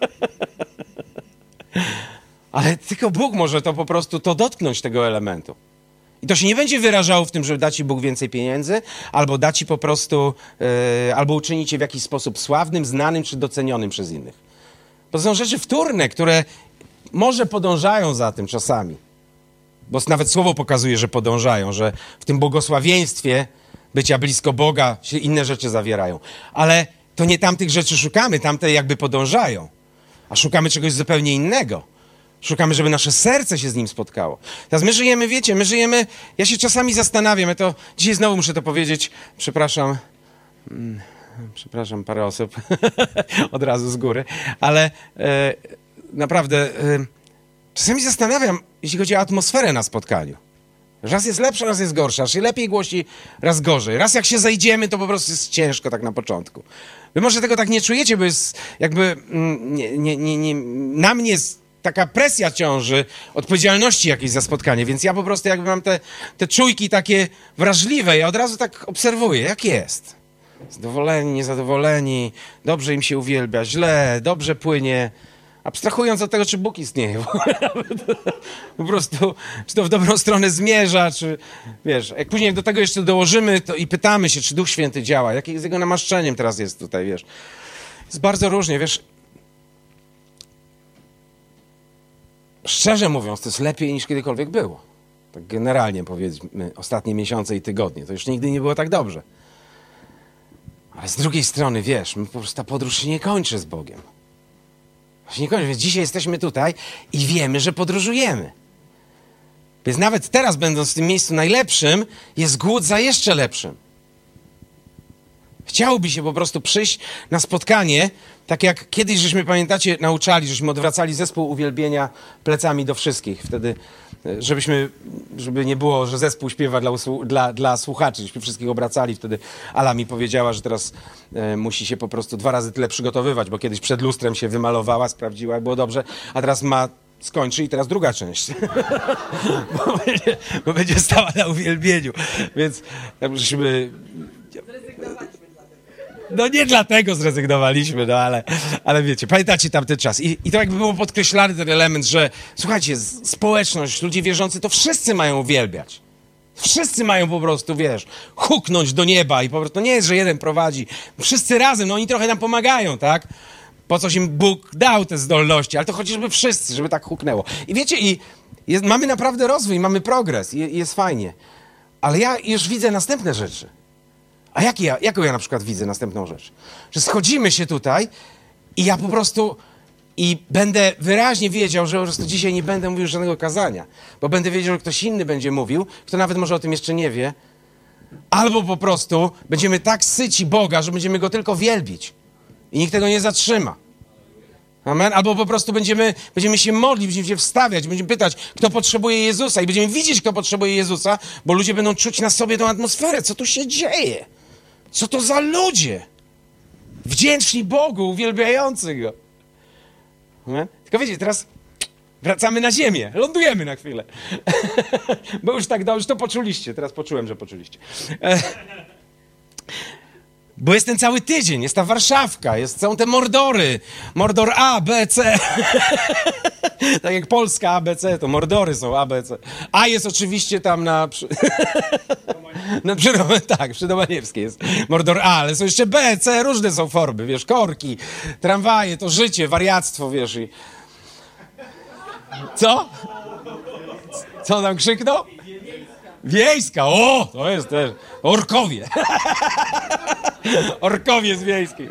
Ale tylko Bóg może to po prostu dotknąć tego elementu. I to się nie będzie wyrażało w tym, że da ci Bóg więcej pieniędzy, albo da ci po prostu, albo uczyni cię w jakiś sposób sławnym, znanym czy docenionym przez innych. To są rzeczy wtórne, które może podążają za tym czasami. Bo nawet słowo pokazuje, że podążają, że w tym błogosławieństwie bycia blisko Boga się inne rzeczy zawierają. Ale to nie tamtych rzeczy szukamy, tamte jakby podążają. A szukamy czegoś zupełnie innego. Szukamy, żeby nasze serce się z Nim spotkało. Teraz my żyjemy, wiecie, ja się czasami zastanawiam, dzisiaj znowu muszę to powiedzieć, przepraszam parę osób od razu z góry, ale naprawdę czasami zastanawiam, jeśli chodzi o atmosferę na spotkaniu. Raz jest lepsza, raz jest gorsza, raz się lepiej głosi, raz gorzej. Raz jak się zajdziemy, to po prostu jest ciężko tak na początku. Wy może tego tak nie czujecie, bo jest jakby na mnie jest taka presja ciąży, odpowiedzialności jakiejś za spotkanie, więc ja po prostu jakby mam te czujki takie wrażliwe, ja od razu tak obserwuję, jak jest. Zadowoleni, niezadowoleni, dobrze im się uwielbia, źle, dobrze płynie. Abstrahując od tego, czy Bóg istnieje. Po prostu, czy to w dobrą stronę zmierza, czy wiesz, jak później do tego jeszcze dołożymy to i pytamy się, czy Duch Święty działa, jakie z Jego namaszczeniem teraz jest tutaj, wiesz. Jest bardzo różnie, wiesz. Szczerze mówiąc, to jest lepiej niż kiedykolwiek było. Tak generalnie powiedzmy, ostatnie miesiące i tygodnie. To już nigdy nie było tak dobrze. Ale z drugiej strony, wiesz, po prostu ta podróż się nie kończy z Bogiem. Się nie kończy, więc dzisiaj jesteśmy tutaj i wiemy, że podróżujemy. Więc nawet teraz, będąc w tym miejscu najlepszym, jest głód za jeszcze lepszym. Chciałoby się po prostu przyjść na spotkanie, tak jak kiedyś, żeśmy, pamiętacie, nauczali, żeśmy odwracali zespół uwielbienia plecami do wszystkich. Wtedy, żeby nie było, że zespół śpiewa dla słuchaczy, żeśmy wszystkich obracali. Wtedy Ala mi powiedziała, że teraz musi się po prostu 2 razy tyle przygotowywać, bo kiedyś przed lustrem się wymalowała, sprawdziła, jak było dobrze, a teraz skończy i teraz druga część. bo będzie stała na uwielbieniu. Więc żeśmy... No nie dlatego zrezygnowaliśmy, no ale wiecie, pamiętacie tamten czas. I to jakby było podkreślany ten element, że słuchajcie, społeczność, ludzie wierzący, to wszyscy mają uwielbiać. Wszyscy mają po prostu, wiesz, huknąć do nieba i po prostu, to nie jest, że jeden prowadzi. Wszyscy razem, no oni trochę nam pomagają, tak? Po coś im Bóg dał te zdolności, ale to chodzi, żeby wszyscy, żeby tak huknęło. I wiecie, mamy naprawdę rozwój, mamy progres i jest fajnie. Ale ja już widzę następne rzeczy. A jaką ja na przykład widzę następną rzecz? Że schodzimy się tutaj i ja po prostu będę wyraźnie wiedział, że po prostu dzisiaj nie będę mówił żadnego kazania, bo będę wiedział, że ktoś inny będzie mówił, kto nawet może o tym jeszcze nie wie, albo po prostu będziemy tak syci Boga, że będziemy Go tylko wielbić i nikt tego nie zatrzyma. Amen? Albo po prostu będziemy się modlić, będziemy się wstawiać, będziemy pytać, kto potrzebuje Jezusa i będziemy widzieć, kto potrzebuje Jezusa, bo ludzie będą czuć na sobie tą atmosferę. Co tu się dzieje? Co to za ludzie? Wdzięczni Bogu, uwielbiający Go. Amen? Tylko wiecie, teraz wracamy na ziemię, lądujemy na chwilę. Bo już tak dobrze, to poczuliście, teraz poczułem, że poczuliście. Bo jest ten cały tydzień, jest ta Warszawka, są te mordory. Mordor A, B, C. Tak jak Polska A, B, C, to mordory są A, B, C. A jest oczywiście tam przy Domaniewskiej jest Mordor A, ale są jeszcze B, C, różne są formy, wiesz, korki, tramwaje, to życie, wariactwo, wiesz. Co? Co tam krzyknął? Wiejska, o, to jest też, orkowie. Orkowie z wiejskich.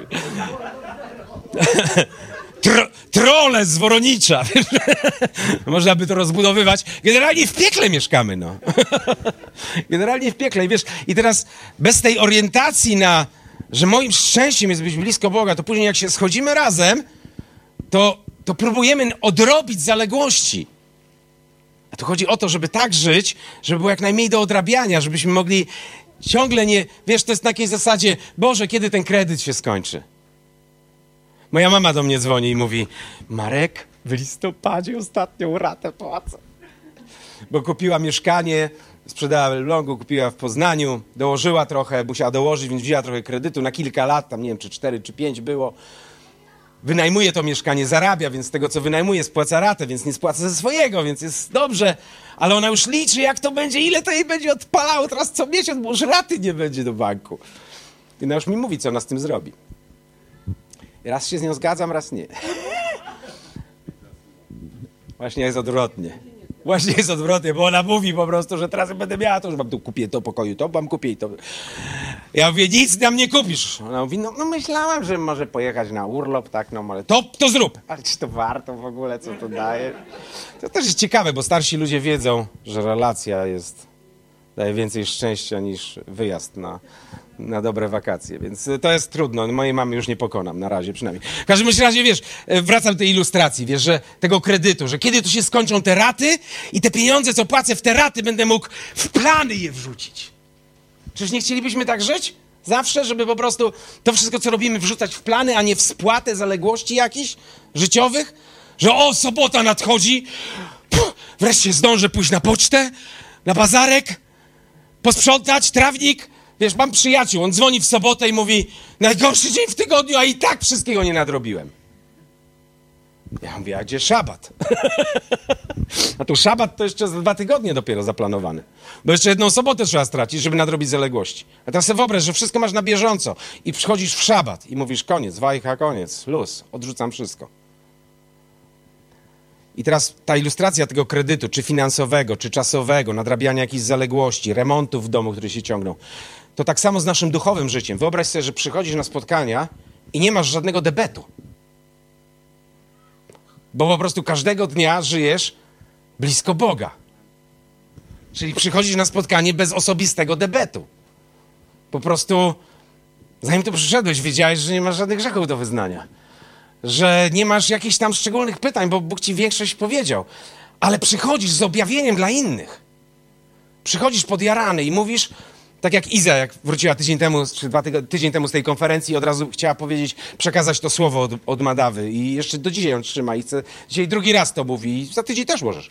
Trole z Woronicza. Można by to rozbudowywać. Generalnie w piekle mieszkamy, no. Generalnie w piekle. I teraz bez tej orientacji że moim szczęściem jest być blisko Boga, to później jak się schodzimy razem, to próbujemy odrobić zaległości. A tu chodzi o to, żeby tak żyć, żeby było jak najmniej do odrabiania, żebyśmy mogli ciągle nie... Wiesz, to jest na takiej zasadzie, Boże, kiedy ten kredyt się skończy? Moja mama do mnie dzwoni i mówi, Marek, w listopadzie ostatnią ratę płacę. Bo kupiła mieszkanie, sprzedała w Elblągu, kupiła w Poznaniu, dołożyła trochę, musiała dołożyć, więc wzięła trochę kredytu na kilka lat, tam nie wiem, czy 4, czy 5 było. Wynajmuje to mieszkanie, zarabia, więc z tego, co wynajmuje, spłaca ratę, więc nie spłaca ze swojego, więc jest dobrze. Ale ona już liczy, jak to będzie, ile to jej będzie odpalało teraz co miesiąc, bo już raty nie będzie do banku. I ona już mi mówi, co ona z tym zrobi. Raz się z nią zgadzam, raz nie. Właśnie jest odwrotnie. Właśnie jest odwrotnie, bo ona mówi po prostu, że teraz będę miała to, że mam tu kupię to pokoju, to mam kupię i to. Ja mówię, nic nam nie kupisz. Ona mówi, no myślałam, że może pojechać na urlop, tak, no ale to zrób. Ale czy to warto w ogóle, co to daje? To też jest ciekawe, bo starsi ludzie wiedzą, że relacja daje więcej szczęścia niż wyjazd na dobre wakacje, więc to jest trudno. Mojej mamy już nie pokonam, na razie przynajmniej. W każdym razie, wiesz, wracam do tej ilustracji, wiesz, że tego kredytu, że kiedy tu się skończą te raty i te pieniądze, co płacę w te raty, będę mógł w plany je wrzucić. Czyż nie chcielibyśmy tak żyć? Zawsze, żeby po prostu to wszystko, co robimy, wrzucać w plany, a nie w spłatę zaległości jakichś życiowych? Że sobota nadchodzi, wreszcie zdążę pójść na pocztę, na bazarek, posprzątać, trawnik. Wiesz, mam przyjaciół, on dzwoni w sobotę i mówi, najgorszy dzień w tygodniu, a i tak wszystkiego nie nadrobiłem. Ja mówię, a gdzie szabat? A tu szabat to jeszcze za 2 tygodnie dopiero zaplanowany. Bo jeszcze jedną sobotę trzeba stracić, żeby nadrobić zaległości. A teraz sobie wyobraź, że wszystko masz na bieżąco i przychodzisz w szabat i mówisz, koniec, wajcha, koniec, luz, odrzucam wszystko. I teraz ta ilustracja tego kredytu, czy finansowego, czy czasowego, nadrabiania jakichś zaległości, remontów w domu, które się ciągną, to tak samo z naszym duchowym życiem. Wyobraź sobie, że przychodzisz na spotkania i nie masz żadnego debetu. Bo po prostu każdego dnia żyjesz blisko Boga. Czyli przychodzisz na spotkanie bez osobistego debetu. Po prostu, zanim tu przyszedłeś, wiedziałeś, że nie masz żadnych grzechów do wyznania. Że nie masz jakichś tam szczególnych pytań, bo Bóg ci większość powiedział. Ale przychodzisz z objawieniem dla innych. Przychodzisz podjarany i mówisz, tak jak Iza, jak wróciła tydzień temu, czy tydzień temu z tej konferencji, od razu chciała powiedzieć, przekazać to słowo od Madawy. I jeszcze do dzisiaj ją trzyma i chce, dzisiaj drugi raz to mówi i za tydzień też możesz.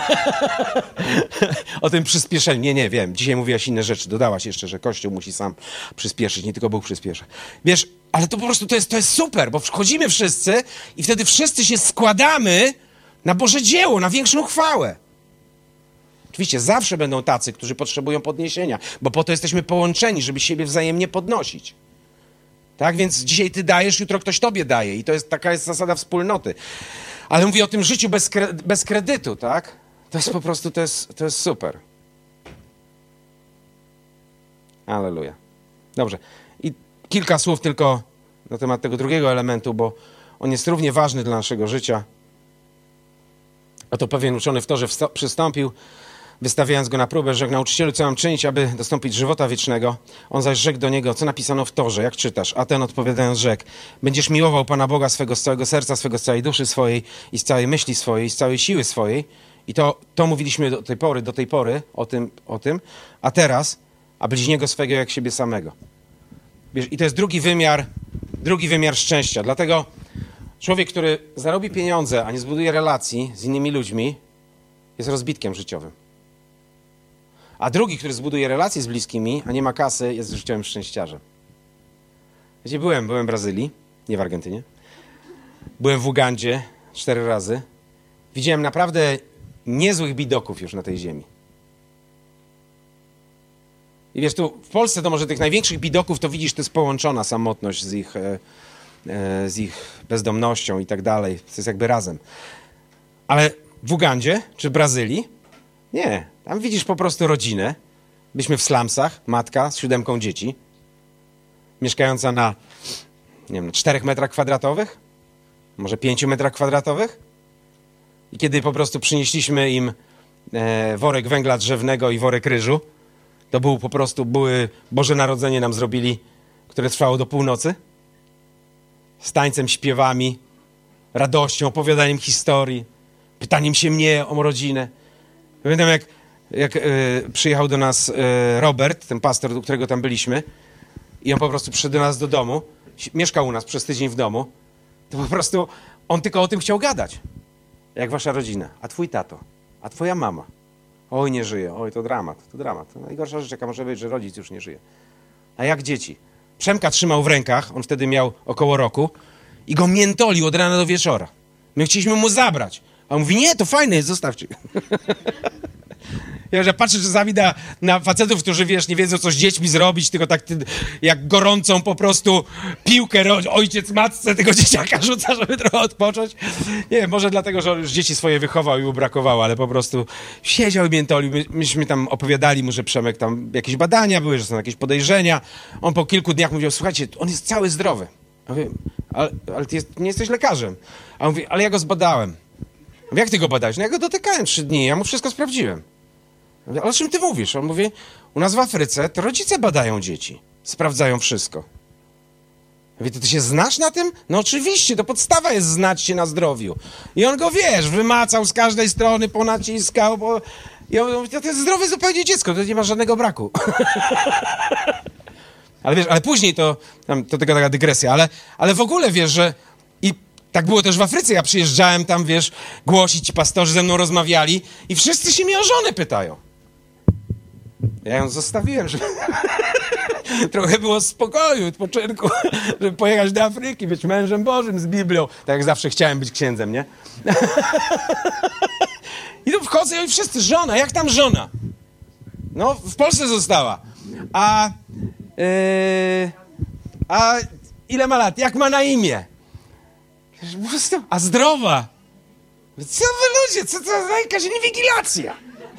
O tym przyspieszeniu. Nie, wiem. Dzisiaj mówiłaś inne rzeczy. Dodałaś jeszcze, że Kościół musi sam przyspieszyć, nie tylko Bóg przyspiesza. Wiesz, ale to po prostu to jest super, bo wchodzimy wszyscy i wtedy wszyscy się składamy na Boże dzieło, na większą chwałę. Oczywiście zawsze będą tacy, którzy potrzebują podniesienia, bo po to jesteśmy połączeni, żeby siebie wzajemnie podnosić. Tak? Więc dzisiaj ty dajesz, jutro ktoś tobie daje i taka jest zasada wspólnoty. Ale mówię o tym życiu bez kredytu, tak? To jest po prostu, to jest super. Alleluja. Dobrze. I kilka słów tylko na temat tego drugiego elementu, bo on jest równie ważny dla naszego życia. Oto pewien uczony w torze przystąpił, wystawiając go na próbę, rzekł: nauczycielu, co mam czynić, aby dostąpić żywota wiecznego? On zaś rzekł do niego: co napisano w torze, jak czytasz? A ten odpowiadając rzekł: będziesz miłował Pana Boga swego z całego serca, swego z całej duszy swojej i z całej myśli swojej, i z całej siły swojej. I to mówiliśmy do tej pory o tym, a teraz, a bliźniego swego jak siebie samego. Wiesz, i to jest drugi wymiar szczęścia. Dlatego człowiek, który zarobi pieniądze, a nie zbuduje relacji z innymi ludźmi, jest rozbitkiem życiowym. A drugi, który zbuduje relacje z bliskimi, a nie ma kasy, jest życiowym szczęściarzem. Wiecie, byłem w Brazylii, nie w Argentynie. Byłem w Ugandzie 4 razy. Widziałem naprawdę niezłych bidoków już na tej ziemi. I wiesz, tu w Polsce to może tych największych bidoków to widzisz, to jest połączona samotność z ich bezdomnością i tak dalej. To jest jakby razem. Ale w Ugandzie czy w Brazylii nie. Tam widzisz po prostu rodzinę. Byliśmy w slumsach, matka z 7 dzieci, mieszkająca na, nie wiem, 4 metrach kwadratowych, może 5 metrach kwadratowych. I kiedy po prostu przynieśliśmy im worek węgla drzewnego i worek ryżu, to były Boże Narodzenie nam zrobili, które trwało do północy. Z tańcem, śpiewami, radością, opowiadaniem historii, pytaniem się mnie o rodzinę. Pamiętam, jak przyjechał do nas Robert, ten pastor, do którego tam byliśmy, i on po prostu przyszedł do nas do domu, mieszkał u nas przez tydzień w domu, to po prostu on tylko o tym chciał gadać. Jak wasza rodzina, a twój tato, a twoja mama. Oj, nie żyje, oj, to dramat. To najgorsza rzecz, jaka może być, że rodzic już nie żyje. A jak dzieci? Przemka trzymał w rękach, on wtedy miał około roku, i go miętolił od rana do wieczora. My chcieliśmy mu zabrać. A on mówi: nie, to fajne jest, zostawcie. Ja że patrzę czasami na facetów, którzy, wiesz, nie wiedzą, co z dziećmi zrobić, tylko tak jak gorącą po prostu piłkę ojciec matce tego dzieciaka rzuca, żeby trochę odpocząć. Nie wiem, może dlatego, że on już dzieci swoje wychował i mu brakowało, ale po prostu siedział i miętolił. Myśmy tam opowiadali mu, że Przemek tam jakieś badania były, że są jakieś podejrzenia. On po kilku dniach mówił: słuchajcie, on jest cały zdrowy. Ja mówię: ale ty nie jesteś lekarzem. A on mówi: ale ja go zbadałem. Ja mówię: jak ty go badałeś? No ja go dotykałem 3 dni, ja mu wszystko sprawdziłem. Ja mówię: ale o czym ty mówisz? On mówi: u nas w Afryce to rodzice badają dzieci. Sprawdzają wszystko. Ja mówię: ty się znasz na tym? No oczywiście, to podstawa jest znać się na zdrowiu. I on go, wiesz, wymacał z każdej strony, ponaciskał. I on mówi: to jest zdrowe zupełnie dziecko, to nie ma żadnego braku. Ale wiesz, ale później to tylko taka dygresja, ale w ogóle wiesz, że i tak było też w Afryce. Ja przyjeżdżałem tam, wiesz, głosić, ci pastorzy ze mną rozmawiali i wszyscy się mnie o żonę pytają. Ja ją zostawiłem, żeby trochę było spokoju, odpoczynku, żeby pojechać do Afryki, być mężem Bożym z Biblią. Tak jak zawsze chciałem być księdzem, nie? I tu wchodzę i wszyscy: żona, jak tam żona? No, w Polsce została. A ile ma lat? Jak ma na imię? A zdrowa. Co wy ludzie, co to za jakaś inwigilacja?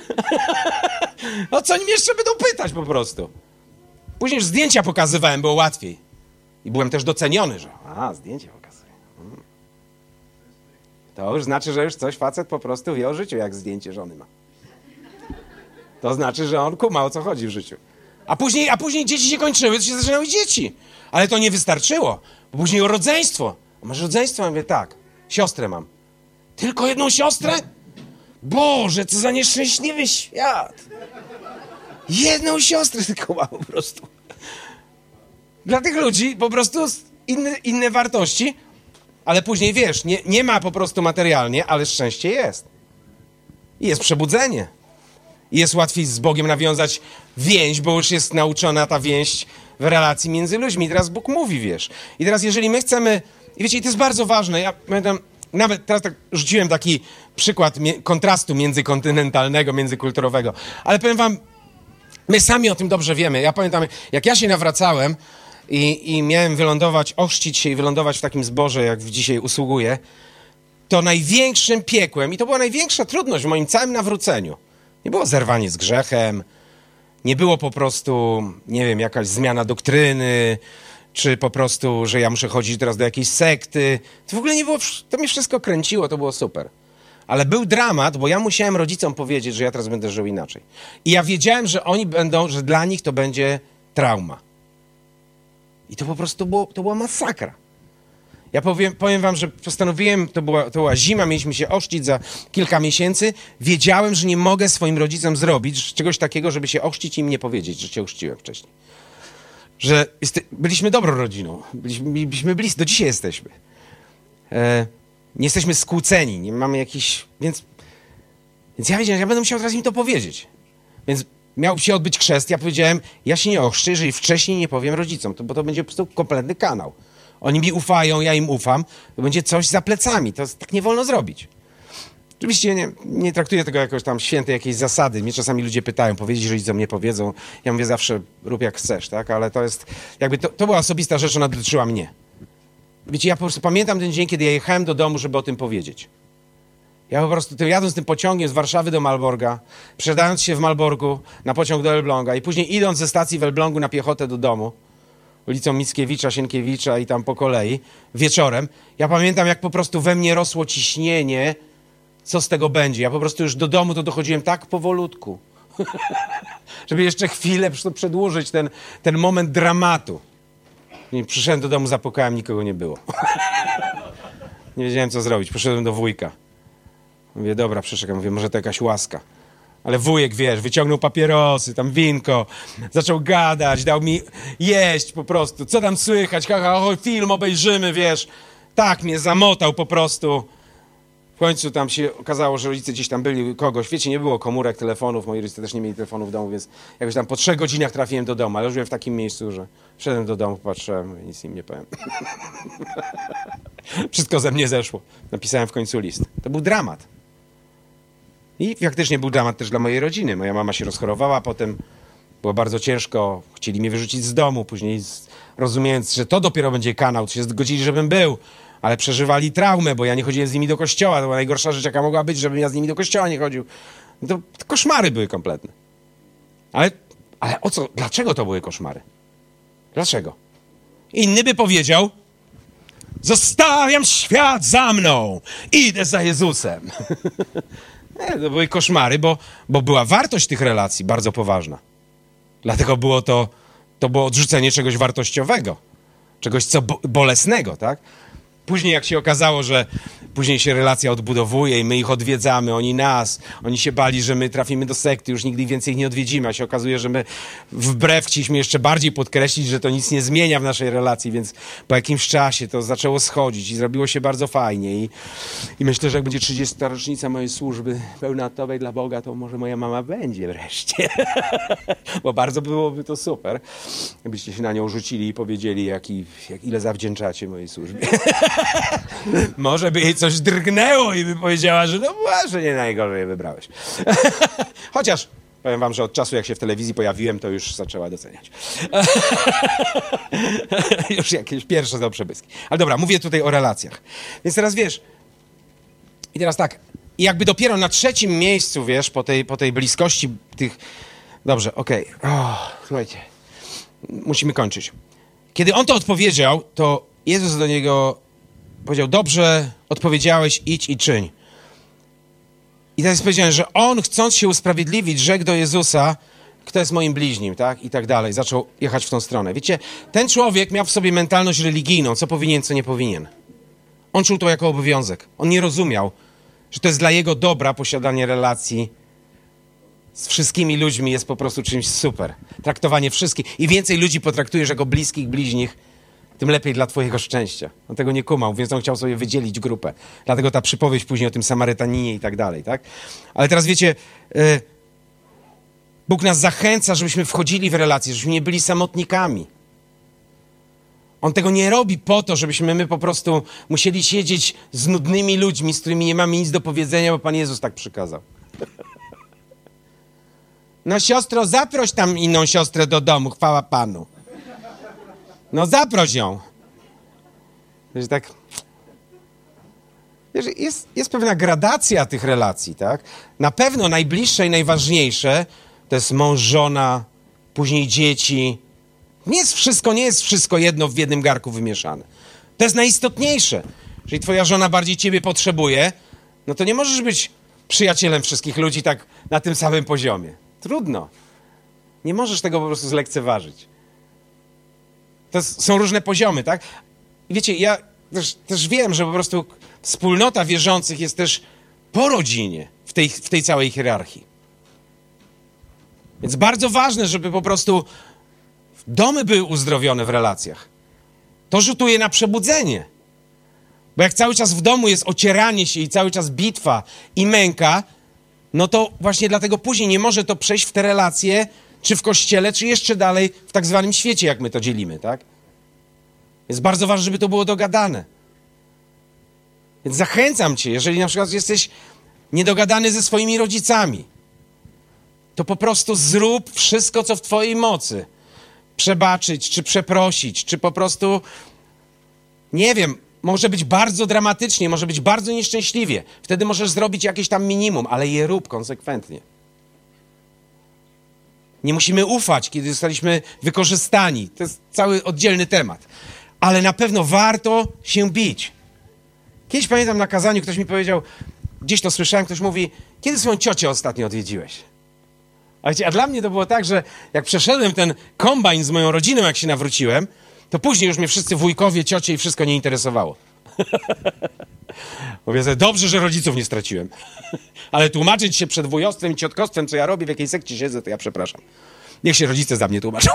O co oni mnie jeszcze będą pytać po prostu? Później już zdjęcia pokazywałem, było łatwiej. I byłem też doceniony, że zdjęcia pokazuję. To już znaczy, że już coś facet po prostu wie o życiu, jak zdjęcie żony ma. To znaczy, że on kuma, o co chodzi w życiu. A później dzieci się kończyły, to się zaczynały dzieci. Ale to nie wystarczyło, bo później o rodzeństwo. A masz rodzeństwo? Ja mówię, tak, siostrę mam. Tylko jedną siostrę? Boże, co za nieszczęśliwy świat. Jedną siostrę tylko mam po prostu. Dla tych ludzi po prostu inne wartości, ale później wiesz, nie ma po prostu materialnie, ale szczęście jest. I jest przebudzenie. I jest łatwiej z Bogiem nawiązać więź, bo już jest nauczona ta więź w relacji między ludźmi. I teraz Bóg mówi, wiesz. I teraz jeżeli my chcemy... I wiecie, to jest bardzo ważne. Ja pamiętam, nawet teraz tak rzuciłem taki przykład kontrastu międzykontynentalnego, międzykulturowego. Ale powiem wam, my sami o tym dobrze wiemy. Ja pamiętam, jak ja się nawracałem i miałem ochrzcić się i wylądować w takim zborze, jak dzisiaj usługuję, to największym piekłem, i to była największa trudność w moim całym nawróceniu, nie było zerwanie z grzechem, nie było po prostu, nie wiem, jakaś zmiana doktryny, czy po prostu, że ja muszę chodzić teraz do jakiejś sekty. To w ogóle nie było, to mnie wszystko kręciło, to było super. Ale był dramat, bo ja musiałem rodzicom powiedzieć, że ja teraz będę żył inaczej. I ja wiedziałem, że że dla nich to będzie trauma. I to po prostu to była masakra. Ja powiem wam, że postanowiłem, to była zima, mieliśmy się ochrzcić za kilka miesięcy. Wiedziałem, że nie mogę swoim rodzicom zrobić czegoś takiego, żeby się ochrzcić i im nie powiedzieć, że cię ochrzciłem wcześniej. Że byliśmy dobrą rodziną. Byliśmy bliscy, do dzisiaj jesteśmy. Nie jesteśmy skłóceni, nie mamy jakichś... Więc ja wiedziałem, że ja będę musiał teraz im to powiedzieć. Więc miał się odbyć chrzest, ja powiedziałem, ja się nie ochrzczę, jeżeli wcześniej nie powiem rodzicom, bo to będzie po prostu kompletny kanał. Oni mi ufają, ja im ufam, to będzie coś za plecami, to tak nie wolno zrobić. Oczywiście nie traktuję tego jakoś tam świętej jakiejś zasady. Mnie czasami ludzie pytają, powiedzieć rodzicom, nie powiedzą. Ja mówię zawsze, rób jak chcesz, tak? Ale to jest, jakby to była osobista rzecz, ona dotyczyła mnie. Wiecie, ja po prostu pamiętam ten dzień, kiedy ja jechałem do domu, żeby o tym powiedzieć. Ja po prostu jadąc tym pociągiem z Warszawy do Malborga, przesiadając się w Malborgu na pociąg do Elbląga i później idąc ze stacji w Elblągu na piechotę do domu, ulicą Mickiewicza, Sienkiewicza i tam po kolei, wieczorem, ja pamiętam, jak po prostu we mnie rosło ciśnienie, co z tego będzie. Ja po prostu już do domu to dochodziłem tak powolutku, żeby jeszcze chwilę przedłużyć ten moment dramatu. I przyszedłem do domu, zapukałem, nikogo nie było. Nie wiedziałem, co zrobić. Poszedłem do wujka. Mówię, dobra, przeczekam. Mówię, może to jakaś łaska. Ale wujek, wiesz, wyciągnął papierosy, tam winko, zaczął gadać, dał mi jeść po prostu. Co tam słychać? Film obejrzymy, wiesz. Tak mnie zamotał po prostu. W końcu tam się okazało, że rodzice gdzieś tam byli kogoś. Wiecie, nie było komórek, telefonów. Moi rodzice też nie mieli telefonów w domu, więc jakoś tam po 3 godzinach trafiłem do domu. Ale już byłem w takim miejscu, że wszedłem do domu, patrzyłem, nic im nie powiem. Wszystko ze mnie zeszło. Napisałem w końcu list. To był dramat. I faktycznie był dramat też dla mojej rodziny. Moja mama się rozchorowała, potem było bardzo ciężko. Chcieli mnie wyrzucić z domu. Później rozumiejąc, że to dopiero będzie kanał, to się zgodzili, żebym był. Ale przeżywali traumę, bo ja nie chodziłem z nimi do kościoła. To była najgorsza rzecz, jaka mogła być, żebym ja z nimi do kościoła nie chodził. To koszmary były kompletne. Ale o co? Dlaczego to były koszmary? Dlaczego? Inny by powiedział, zostawiam świat za mną, idę za Jezusem. Nie, to były koszmary, bo była wartość tych relacji bardzo poważna. Dlatego to było odrzucenie czegoś wartościowego, czegoś co bolesnego, tak? Później jak się okazało, że później się relacja odbudowuje i my ich odwiedzamy, oni nas, oni się bali, że my trafimy do sekty, już nigdy więcej ich nie odwiedzimy, a się okazuje, że my wbrew chcieliśmy jeszcze bardziej podkreślić, że to nic nie zmienia w naszej relacji, więc po jakimś czasie to zaczęło schodzić i zrobiło się bardzo fajnie i myślę, że jak będzie 30. rocznica mojej służby pełnatowej dla Boga, to może moja mama będzie wreszcie, bo bardzo byłoby to super, gdybyście się na nią rzucili i powiedzieli, ile zawdzięczacie mojej służbie. Może by jej coś drgnęło i by powiedziała, że no może nie najgorzej wybrałeś. Chociaż powiem wam, że od czasu jak się w telewizji pojawiłem, to już zaczęła doceniać. Już jakieś pierwsze są przebłyski. Ale dobra, mówię tutaj o relacjach. Więc teraz wiesz, I teraz tak, i jakby dopiero na trzecim miejscu, wiesz, po tej bliskości tych... Dobrze, okej. Słuchajcie, musimy kończyć. Kiedy on to odpowiedział, to Jezus do niego powiedział, dobrze odpowiedziałeś, idź i czyń. I teraz jest powiedziane, że on, chcąc się usprawiedliwić, rzekł do Jezusa, kto jest moim bliźnim, tak? I tak dalej. Zaczął jechać w tą stronę. Wiecie, ten człowiek miał w sobie mentalność religijną, co powinien, co nie powinien. On czuł to jako obowiązek. On nie rozumiał, że to jest dla jego dobra posiadanie relacji z wszystkimi ludźmi jest po prostu czymś super. Traktowanie wszystkich. I więcej ludzi potraktujesz jako bliskich, bliźnich, tym lepiej dla twojego szczęścia. On tego nie kumał, więc on chciał sobie wydzielić grupę. Dlatego ta przypowieść później o tym Samarytaninie i tak dalej, tak? Ale teraz wiecie, Bóg nas zachęca, żebyśmy wchodzili w relacje, żebyśmy nie byli samotnikami. On tego nie robi po to, żebyśmy my po prostu musieli siedzieć z nudnymi ludźmi, z którymi nie mamy nic do powiedzenia, bo Pan Jezus tak przykazał. No siostro, zaproś tam inną siostrę do domu, chwała Panu. No zaproś ją. Wiesz, tak... Wiesz, jest pewna gradacja tych relacji, tak? Na pewno najbliższe i najważniejsze to jest mąż, żona, później dzieci. Nie jest wszystko jedno w jednym garku wymieszane. To jest najistotniejsze. Jeżeli twoja żona bardziej ciebie potrzebuje, no to nie możesz być przyjacielem wszystkich ludzi tak na tym samym poziomie. Trudno. Nie możesz tego po prostu zlekceważyć. Są różne poziomy, tak? I wiecie, ja też wiem, że po prostu wspólnota wierzących jest też po rodzinie w tej całej hierarchii. Więc bardzo ważne, żeby po prostu domy były uzdrowione w relacjach. To rzutuje na przebudzenie. Bo jak cały czas w domu jest ocieranie się i cały czas bitwa i męka, no to właśnie dlatego później nie może to przejść w te relacje, czy w kościele, czy jeszcze dalej w tak zwanym świecie, jak my to dzielimy, tak? Jest bardzo ważne, żeby to było dogadane. Więc zachęcam cię, jeżeli na przykład jesteś niedogadany ze swoimi rodzicami, to po prostu zrób wszystko, co w twojej mocy. Przebaczyć, czy przeprosić, czy po prostu, nie wiem, może być bardzo dramatycznie, może być bardzo nieszczęśliwie. Wtedy możesz zrobić jakieś tam minimum, ale je rób konsekwentnie. Nie musimy ufać, kiedy zostaliśmy wykorzystani. To jest cały oddzielny temat. Ale na pewno warto się bić. Kiedyś pamiętam na kazaniu, ktoś mi powiedział, gdzieś to słyszałem, ktoś mówi, kiedy swoją ciocię ostatnio odwiedziłeś? A dla mnie to było tak, że jak przeszedłem ten kombajn z moją rodziną, jak się nawróciłem, to później już mnie wszyscy wujkowie, ciocie i wszystko nie interesowało. Mówię sobie, dobrze, że rodziców nie straciłem. Ale tłumaczyć się przed wujostwem i ciotkostwem, co ja robię, w jakiej sekcie siedzę, to ja przepraszam. Niech się rodzice za mnie tłumaczą.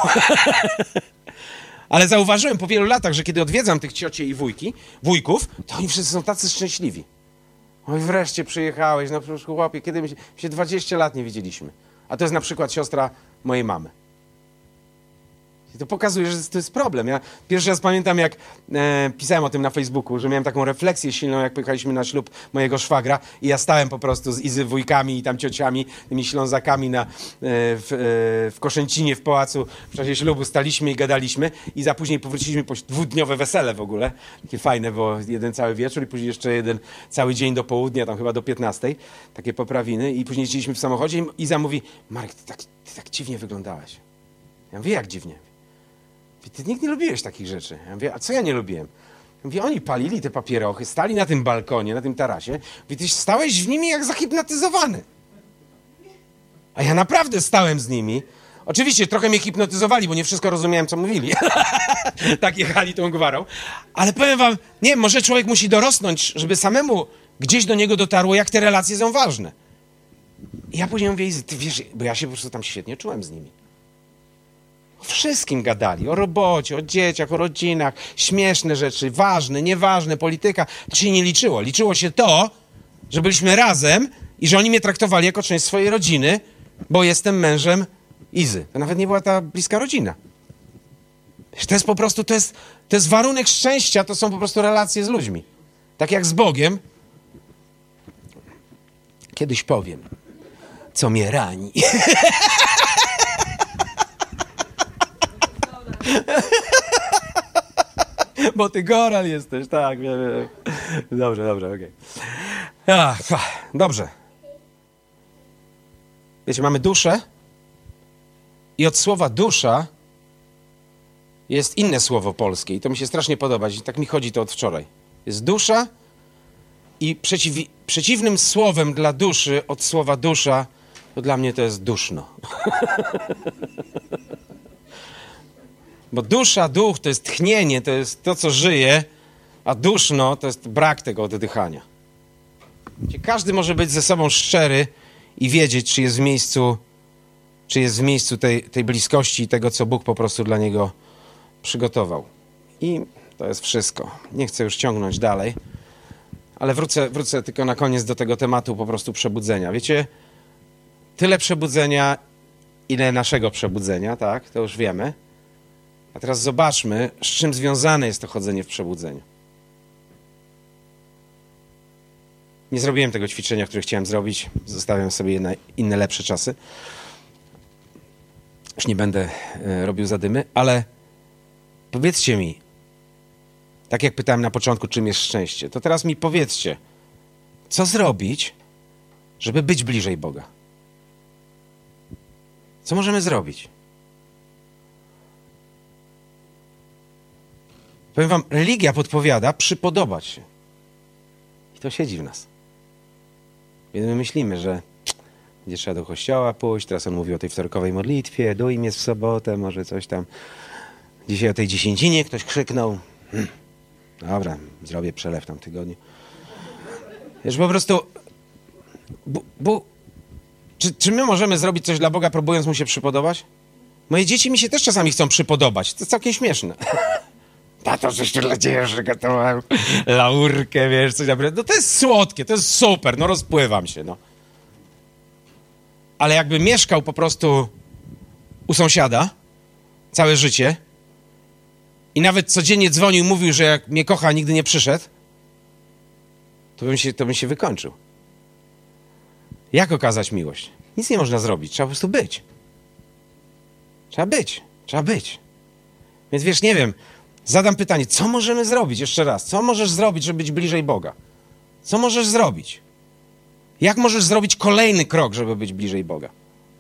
Ale zauważyłem po wielu latach, że kiedy odwiedzam tych ciocie i wujków, to oni wszyscy są tacy szczęśliwi. Oj, wreszcie przyjechałeś, no przecież chłopie, kiedy my się 20 lat nie widzieliśmy. A to jest na przykład siostra mojej mamy. I to pokazuje, że to jest problem. Ja pierwszy raz pamiętam, jak pisałem o tym na Facebooku, że miałem taką refleksję silną, jak pojechaliśmy na ślub mojego szwagra i ja stałem po prostu z wujkami i tam ciociami, tymi Ślązakami w Koszęcinie, w pałacu. W czasie ślubu staliśmy i gadaliśmy i za później powróciliśmy po dwudniowe wesele w ogóle. Takie fajne, bo jeden cały wieczór i później jeszcze jeden cały dzień do południa, tam chyba do 15. Takie poprawiny i później siedzieliśmy w samochodzie i Iza mówi, Marek, ty tak dziwnie wyglądałeś. Ja mówię, jak dziwnie? Ty nigdy nie lubiłeś takich rzeczy. Ja mówię, a co ja nie lubiłem? Ja mówię, oni palili te papierochy, stali na tym balkonie, na tym tarasie. Mówię, ty stałeś w nimi jak zahipnotyzowany. A ja naprawdę stałem z nimi. Oczywiście trochę mnie hipnotyzowali, bo nie wszystko rozumiałem, co mówili. Tak jechali tą gwarą. Ale powiem wam, nie wiem, może człowiek musi dorosnąć, żeby samemu gdzieś do niego dotarło, jak te relacje są ważne. I ja później mówię, ty wiesz, bo ja się po prostu tam świetnie czułem z nimi. O wszystkim gadali, o robocie, o dzieciach, o rodzinach, śmieszne rzeczy, ważne, nieważne, polityka. To się nie liczyło. Liczyło się to, że byliśmy razem i że oni mnie traktowali jako część swojej rodziny, bo jestem mężem Izy. To nawet nie była ta bliska rodzina. To jest po prostu, to jest warunek szczęścia, to są po prostu relacje z ludźmi. Tak jak z Bogiem. Kiedyś powiem, co mnie rani. Bo ty goral jesteś, tak. Dobrze, okej. Dobrze. Wiecie, mamy duszę i od słowa dusza jest inne słowo polskie i to mi się strasznie podoba. I tak mi chodzi to od wczoraj. Jest dusza i przeciwnym słowem dla duszy od słowa dusza to dla mnie to jest duszno. Bo dusza, duch to jest tchnienie, to jest to, co żyje, a duszno to jest brak tego oddychania. Każdy może być ze sobą szczery i wiedzieć, czy jest w miejscu tej bliskości i tego, co Bóg po prostu dla niego przygotował. I to jest wszystko. Nie chcę już ciągnąć dalej, ale wrócę tylko na koniec do tego tematu po prostu przebudzenia. Wiecie, tyle przebudzenia, ile naszego przebudzenia, tak? To już wiemy. A teraz zobaczmy, z czym związane jest to chodzenie w przebudzeniu. Nie zrobiłem tego ćwiczenia, które chciałem zrobić. Zostawiam sobie na inne, lepsze czasy. Już nie będę robił zadymy, ale powiedzcie mi, tak jak pytałem na początku, czym jest szczęście, to teraz mi powiedzcie, co zrobić, żeby być bliżej Boga? Co możemy zrobić? Powiem wam, religia podpowiada przypodobać się. I to siedzi w nas. Kiedy my myślimy, że będzie trzeba do kościoła pójść, teraz on mówi o tej wtorkowej modlitwie, duj mnie w sobotę, może coś tam. Dzisiaj o tej dziesięcinie ktoś krzyknął. Dobra, zrobię przelew w tym tygodniu. Wiesz, po prostu... Czy my możemy zrobić coś dla Boga, próbując mu się przypodobać? Moje dzieci mi się też czasami chcą przypodobać. To całkiem śmieszne. Tato, coś tu dla ciebie przygotowałem. Laurkę, wiesz, coś naprawdę. No to jest słodkie, to jest super, no rozpływam się, no. Ale jakby mieszkał po prostu u sąsiada całe życie i nawet codziennie dzwonił, mówił, że jak mnie kocha, nigdy nie przyszedł, to bym się wykończył. Jak okazać miłość? Nic nie można zrobić, trzeba po prostu być. Trzeba być. Więc wiesz, nie wiem, zadam pytanie, co możemy zrobić? Jeszcze raz, co możesz zrobić, żeby być bliżej Boga? Co możesz zrobić? Jak możesz zrobić kolejny krok, żeby być bliżej Boga?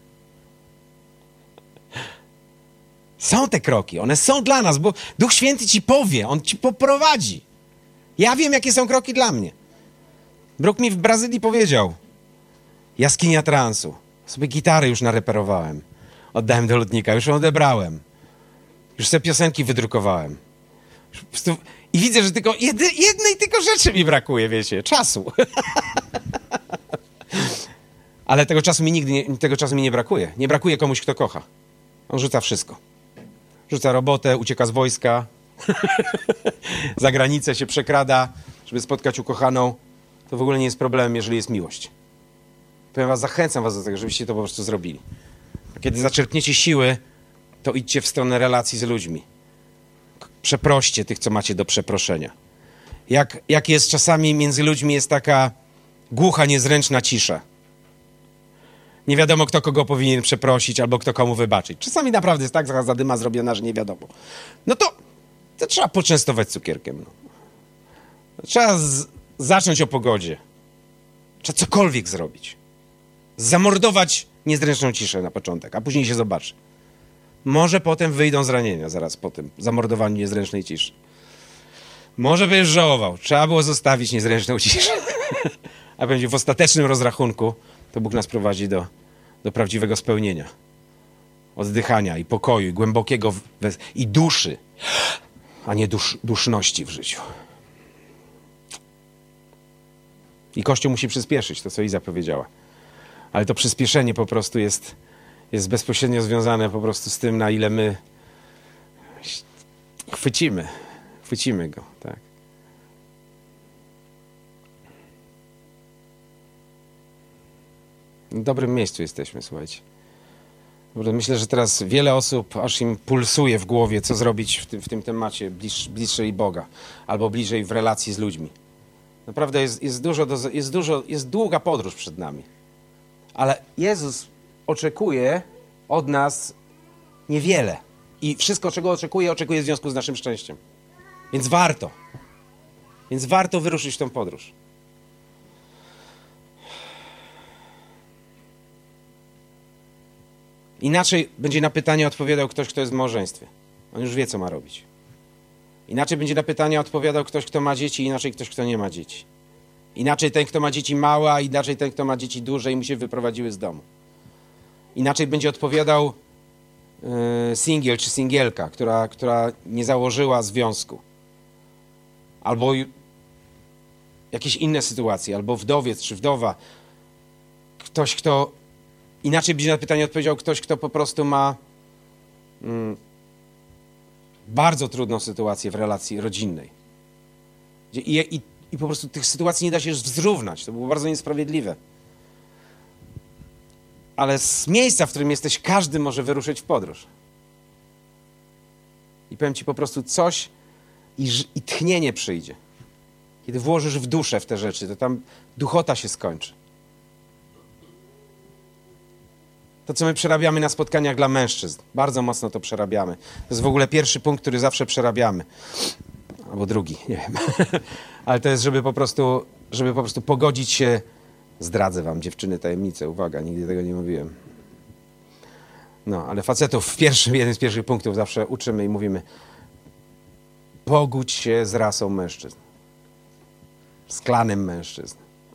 Są te kroki, one są dla nas, bo Duch Święty ci powie, On ci poprowadzi. Ja wiem, jakie są kroki dla mnie. Bruk mi w Brazylii powiedział, jaskinia transu, sobie gitary już nareperowałem, oddałem do lutnika, już ją odebrałem, już sobie piosenki wydrukowałem. I widzę, że tylko jednej tylko rzeczy mi brakuje, wiecie, czasu. Ale tego czasu mi nie brakuje. Nie brakuje komuś, kto kocha. On rzuca wszystko. Rzuca robotę, ucieka z wojska, za granicę się przekrada, żeby spotkać ukochaną. To w ogóle nie jest problemem, jeżeli jest miłość. Powiem was, zachęcam was do tego, żebyście to po prostu zrobili. A kiedy zaczerpniecie siły, to idźcie w stronę relacji z ludźmi. Przeproście tych, co macie do przeproszenia. Jak jest czasami między ludźmi, jest taka głucha, niezręczna cisza. Nie wiadomo, kto kogo powinien przeprosić, albo kto komu wybaczyć. Czasami naprawdę jest tak zadyma zrobiona, że nie wiadomo. No to trzeba poczęstować cukierkiem. No. Trzeba zacząć o pogodzie. Trzeba cokolwiek zrobić. Zamordować niezręczną ciszę na początek, a później się zobaczy. Może potem wyjdą zranienia zaraz po tym zamordowaniu niezręcznej ciszy. Może będziesz żałował. Trzeba było zostawić niezręczną ciszę. A będzie w ostatecznym rozrachunku to Bóg nas prowadzi do prawdziwego spełnienia. Oddychania i pokoju, i głębokiego i duszy, a nie duszności w życiu. I Kościół musi przyspieszyć, to co Iza powiedziała. Ale to przyspieszenie po prostu jest bezpośrednio związane po prostu z tym, na ile my chwycimy go, tak. W dobrym miejscu jesteśmy, słuchajcie. Myślę, że teraz wiele osób aż im pulsuje w głowie, co zrobić w tym temacie bliżej Boga, albo bliżej w relacji z ludźmi. Naprawdę jest długa podróż przed nami. Ale Jezus oczekuje od nas niewiele. I wszystko, czego oczekuje w związku z naszym szczęściem. Więc warto wyruszyć w tą podróż. Inaczej będzie na pytanie odpowiadał ktoś, kto jest w małżeństwie. On już wie, co ma robić. Inaczej będzie na pytania odpowiadał ktoś, kto ma dzieci, inaczej ktoś, kto nie ma dzieci. Inaczej ten, kto ma dzieci małe, a inaczej ten, kto ma dzieci duże i mu się wyprowadziły z domu. Inaczej będzie odpowiadał singiel czy singielka, która nie założyła związku. Albo jakieś inne sytuacje, albo wdowiec czy wdowa. Ktoś, kto... Inaczej będzie na pytanie odpowiedział ktoś, kto po prostu ma bardzo trudną sytuację w relacji rodzinnej. I po prostu tych sytuacji nie da się zrównać. To było bardzo niesprawiedliwe. Ale z miejsca, w którym jesteś, każdy może wyruszyć w podróż. I powiem ci po prostu coś i tchnienie przyjdzie. Kiedy włożysz w duszę w te rzeczy, to tam duchota się skończy. To, co my przerabiamy na spotkaniach dla mężczyzn, bardzo mocno to przerabiamy. To jest w ogóle pierwszy punkt, który zawsze przerabiamy. Albo drugi, nie wiem. Ale to jest, żeby po prostu pogodzić się. Zdradzę wam, dziewczyny, tajemnicę. Uwaga, nigdy tego nie mówiłem. No, ale facetów jeden z pierwszych punktów zawsze uczymy i mówimy: pogódź się z rasą mężczyzn. Z klanem mężczyzn.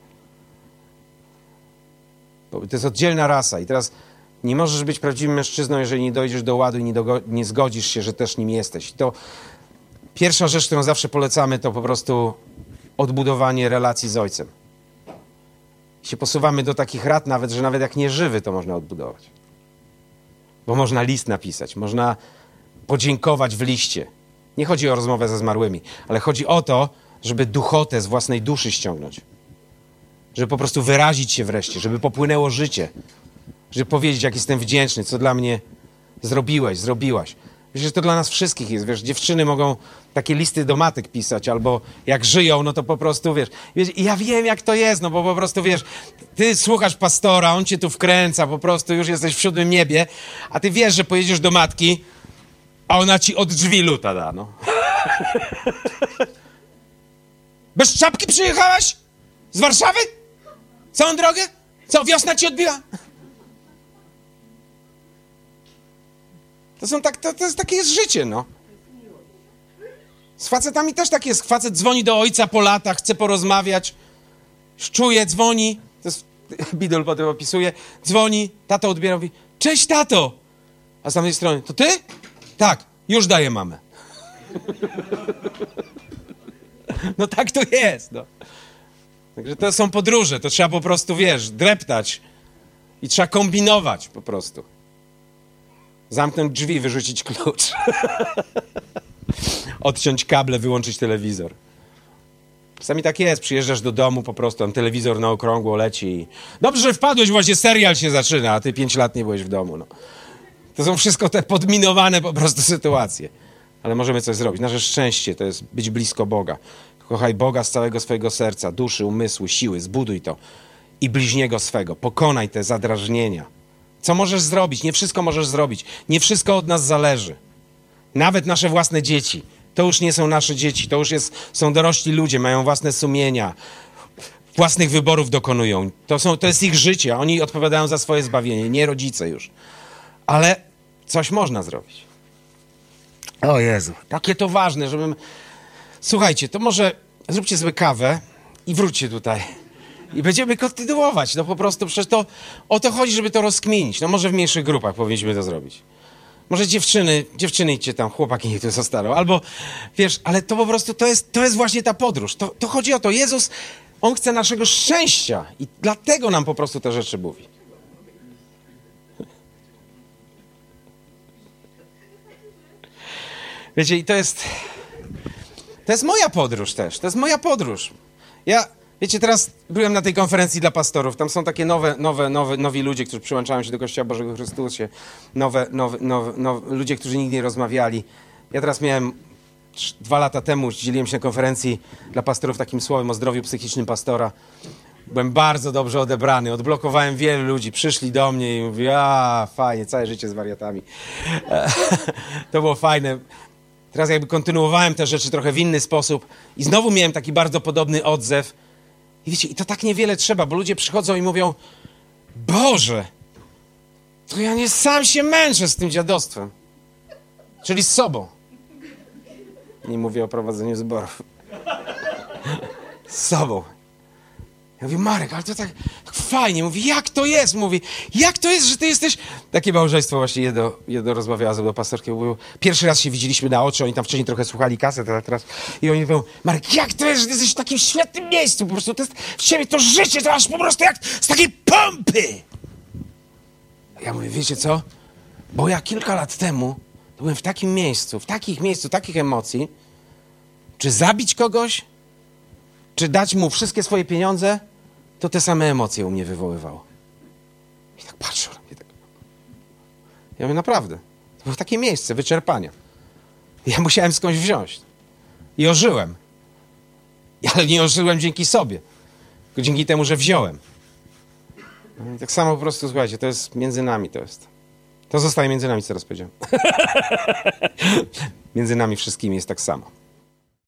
To jest oddzielna rasa i teraz nie możesz być prawdziwym mężczyzną, jeżeli nie dojdziesz do ładu i nie zgodzisz się, że też nim jesteś. I to pierwsza rzecz, którą zawsze polecamy, to po prostu odbudowanie relacji z ojcem. I się posuwamy do takich rad nawet, że nawet jak nie żywy, to można odbudować. Bo można list napisać, można podziękować w liście. Nie chodzi o rozmowę ze zmarłymi, ale chodzi o to, żeby duchotę z własnej duszy ściągnąć. Żeby po prostu wyrazić się wreszcie, żeby popłynęło życie. Żeby powiedzieć, jak jestem wdzięczny, co dla mnie zrobiłaś. Wiesz, że to dla nas wszystkich jest, wiesz, dziewczyny mogą takie listy do matek pisać, albo jak żyją, no to po prostu, wiesz, i ja wiem, jak to jest, no bo po prostu, wiesz, ty słuchasz pastora, on cię tu wkręca, po prostu już jesteś w 7. niebie, a ty wiesz, że pojedziesz do matki, a ona ci od drzwi luta da, no. Bez czapki przyjechałaś? Z Warszawy? Całą drogę? Co, wiosna ci odbiła? To jest takie jest życie, no. Z facetami też tak jest. Facet dzwoni do ojca po latach, chce porozmawiać, czuje, dzwoni, to jest, Bidul potem opisuje, dzwoni, tato odbiera, mówi: cześć, tato! A z tamtej strony: to ty? Tak, już daję mamę. No tak to jest, no. Także to są podróże, to trzeba po prostu, wiesz, dreptać i trzeba kombinować po prostu. Zamknąć drzwi, wyrzucić klucz. Odciąć kable, wyłączyć telewizor. Czasami tak jest, przyjeżdżasz do domu po prostu, tam telewizor na okrągło leci i... Dobrze, że wpadłeś, właśnie serial się zaczyna, a ty 5 lat nie byłeś w domu, no. To są wszystko te podminowane po prostu sytuacje. Ale możemy coś zrobić. Nasze szczęście to jest być blisko Boga. Kochaj Boga z całego swojego serca, duszy, umysłu, siły, zbuduj to. I bliźniego swego. Pokonaj te zadrażnienia. Co możesz zrobić? Nie wszystko możesz zrobić. Nie wszystko od nas zależy. Nawet nasze własne dzieci. To już nie są nasze dzieci. To już są dorośli ludzie, mają własne sumienia. Własnych wyborów dokonują. To jest ich życie. Oni odpowiadają za swoje zbawienie. Nie rodzice już. Ale coś można zrobić. O Jezu. Takie to ważne, żebym... Słuchajcie, to może zróbcie sobie kawę i wróćcie tutaj. I będziemy kontynuować. No po prostu przecież to o to chodzi, żeby to rozkminić. No może w mniejszych grupach powinniśmy to zrobić. Może dziewczyny idźcie tam, chłopaki niech to zostaną. Albo, wiesz, ale to po prostu to jest właśnie ta podróż. To chodzi o to. Jezus, On chce naszego szczęścia i dlatego nam po prostu te rzeczy mówi. Wiecie, i to jest moja podróż też. To jest moja podróż. Wiecie, teraz byłem na tej konferencji dla pastorów. Tam są takie nowi ludzie, którzy przyłączają się do Kościoła Bożego Chrystusie. Ludzie, którzy nigdy nie rozmawiali. Ja teraz miałem 2 lata temu, dzieliłem się na konferencji dla pastorów takim słowem o zdrowiu psychicznym pastora. Byłem bardzo dobrze odebrany. Odblokowałem wielu ludzi. Przyszli do mnie i mówili: fajnie, całe życie z wariatami. To było fajne. Teraz jakby kontynuowałem te rzeczy trochę w inny sposób i znowu miałem taki bardzo podobny odzew. I wiecie, i to tak niewiele trzeba, bo ludzie przychodzą i mówią: Boże, to ja nie sam się męczę z tym dziadostwem. Czyli z sobą. Nie mówię o prowadzeniu zborów. Z sobą. Ja mówię, Marek, ale to tak fajnie. Mówi, jak to jest? Mówi, jak to jest, że ty jesteś... Takie małżeństwo właśnie jedno rozmawiała ze mną pastorkiem. Mówił, pierwszy raz się widzieliśmy na oczy, oni tam wcześniej trochę słuchali kaset, a teraz... I oni mówią, Marek, jak to jest, że ty jesteś w takim świetnym miejscu? Po prostu to jest w ciebie to życie, to aż po prostu jak z takiej pompy. Ja mówię, wiecie co? Bo ja kilka lat temu byłem w takim miejscu, takich emocji, czy zabić kogoś, czy dać mu wszystkie swoje pieniądze, to te same emocje u mnie wywoływało. I tak patrzył na mnie. Tak. Ja mówię, naprawdę. To było takie miejsce wyczerpania. Ja musiałem skądś wziąć. I ożyłem. Ale nie ożyłem dzięki sobie, tylko dzięki temu, że wziąłem. No i tak samo po prostu, słuchajcie, to jest między nami, to jest. To zostaje między nami, co teraz powiedziałem. Między nami wszystkimi jest tak samo.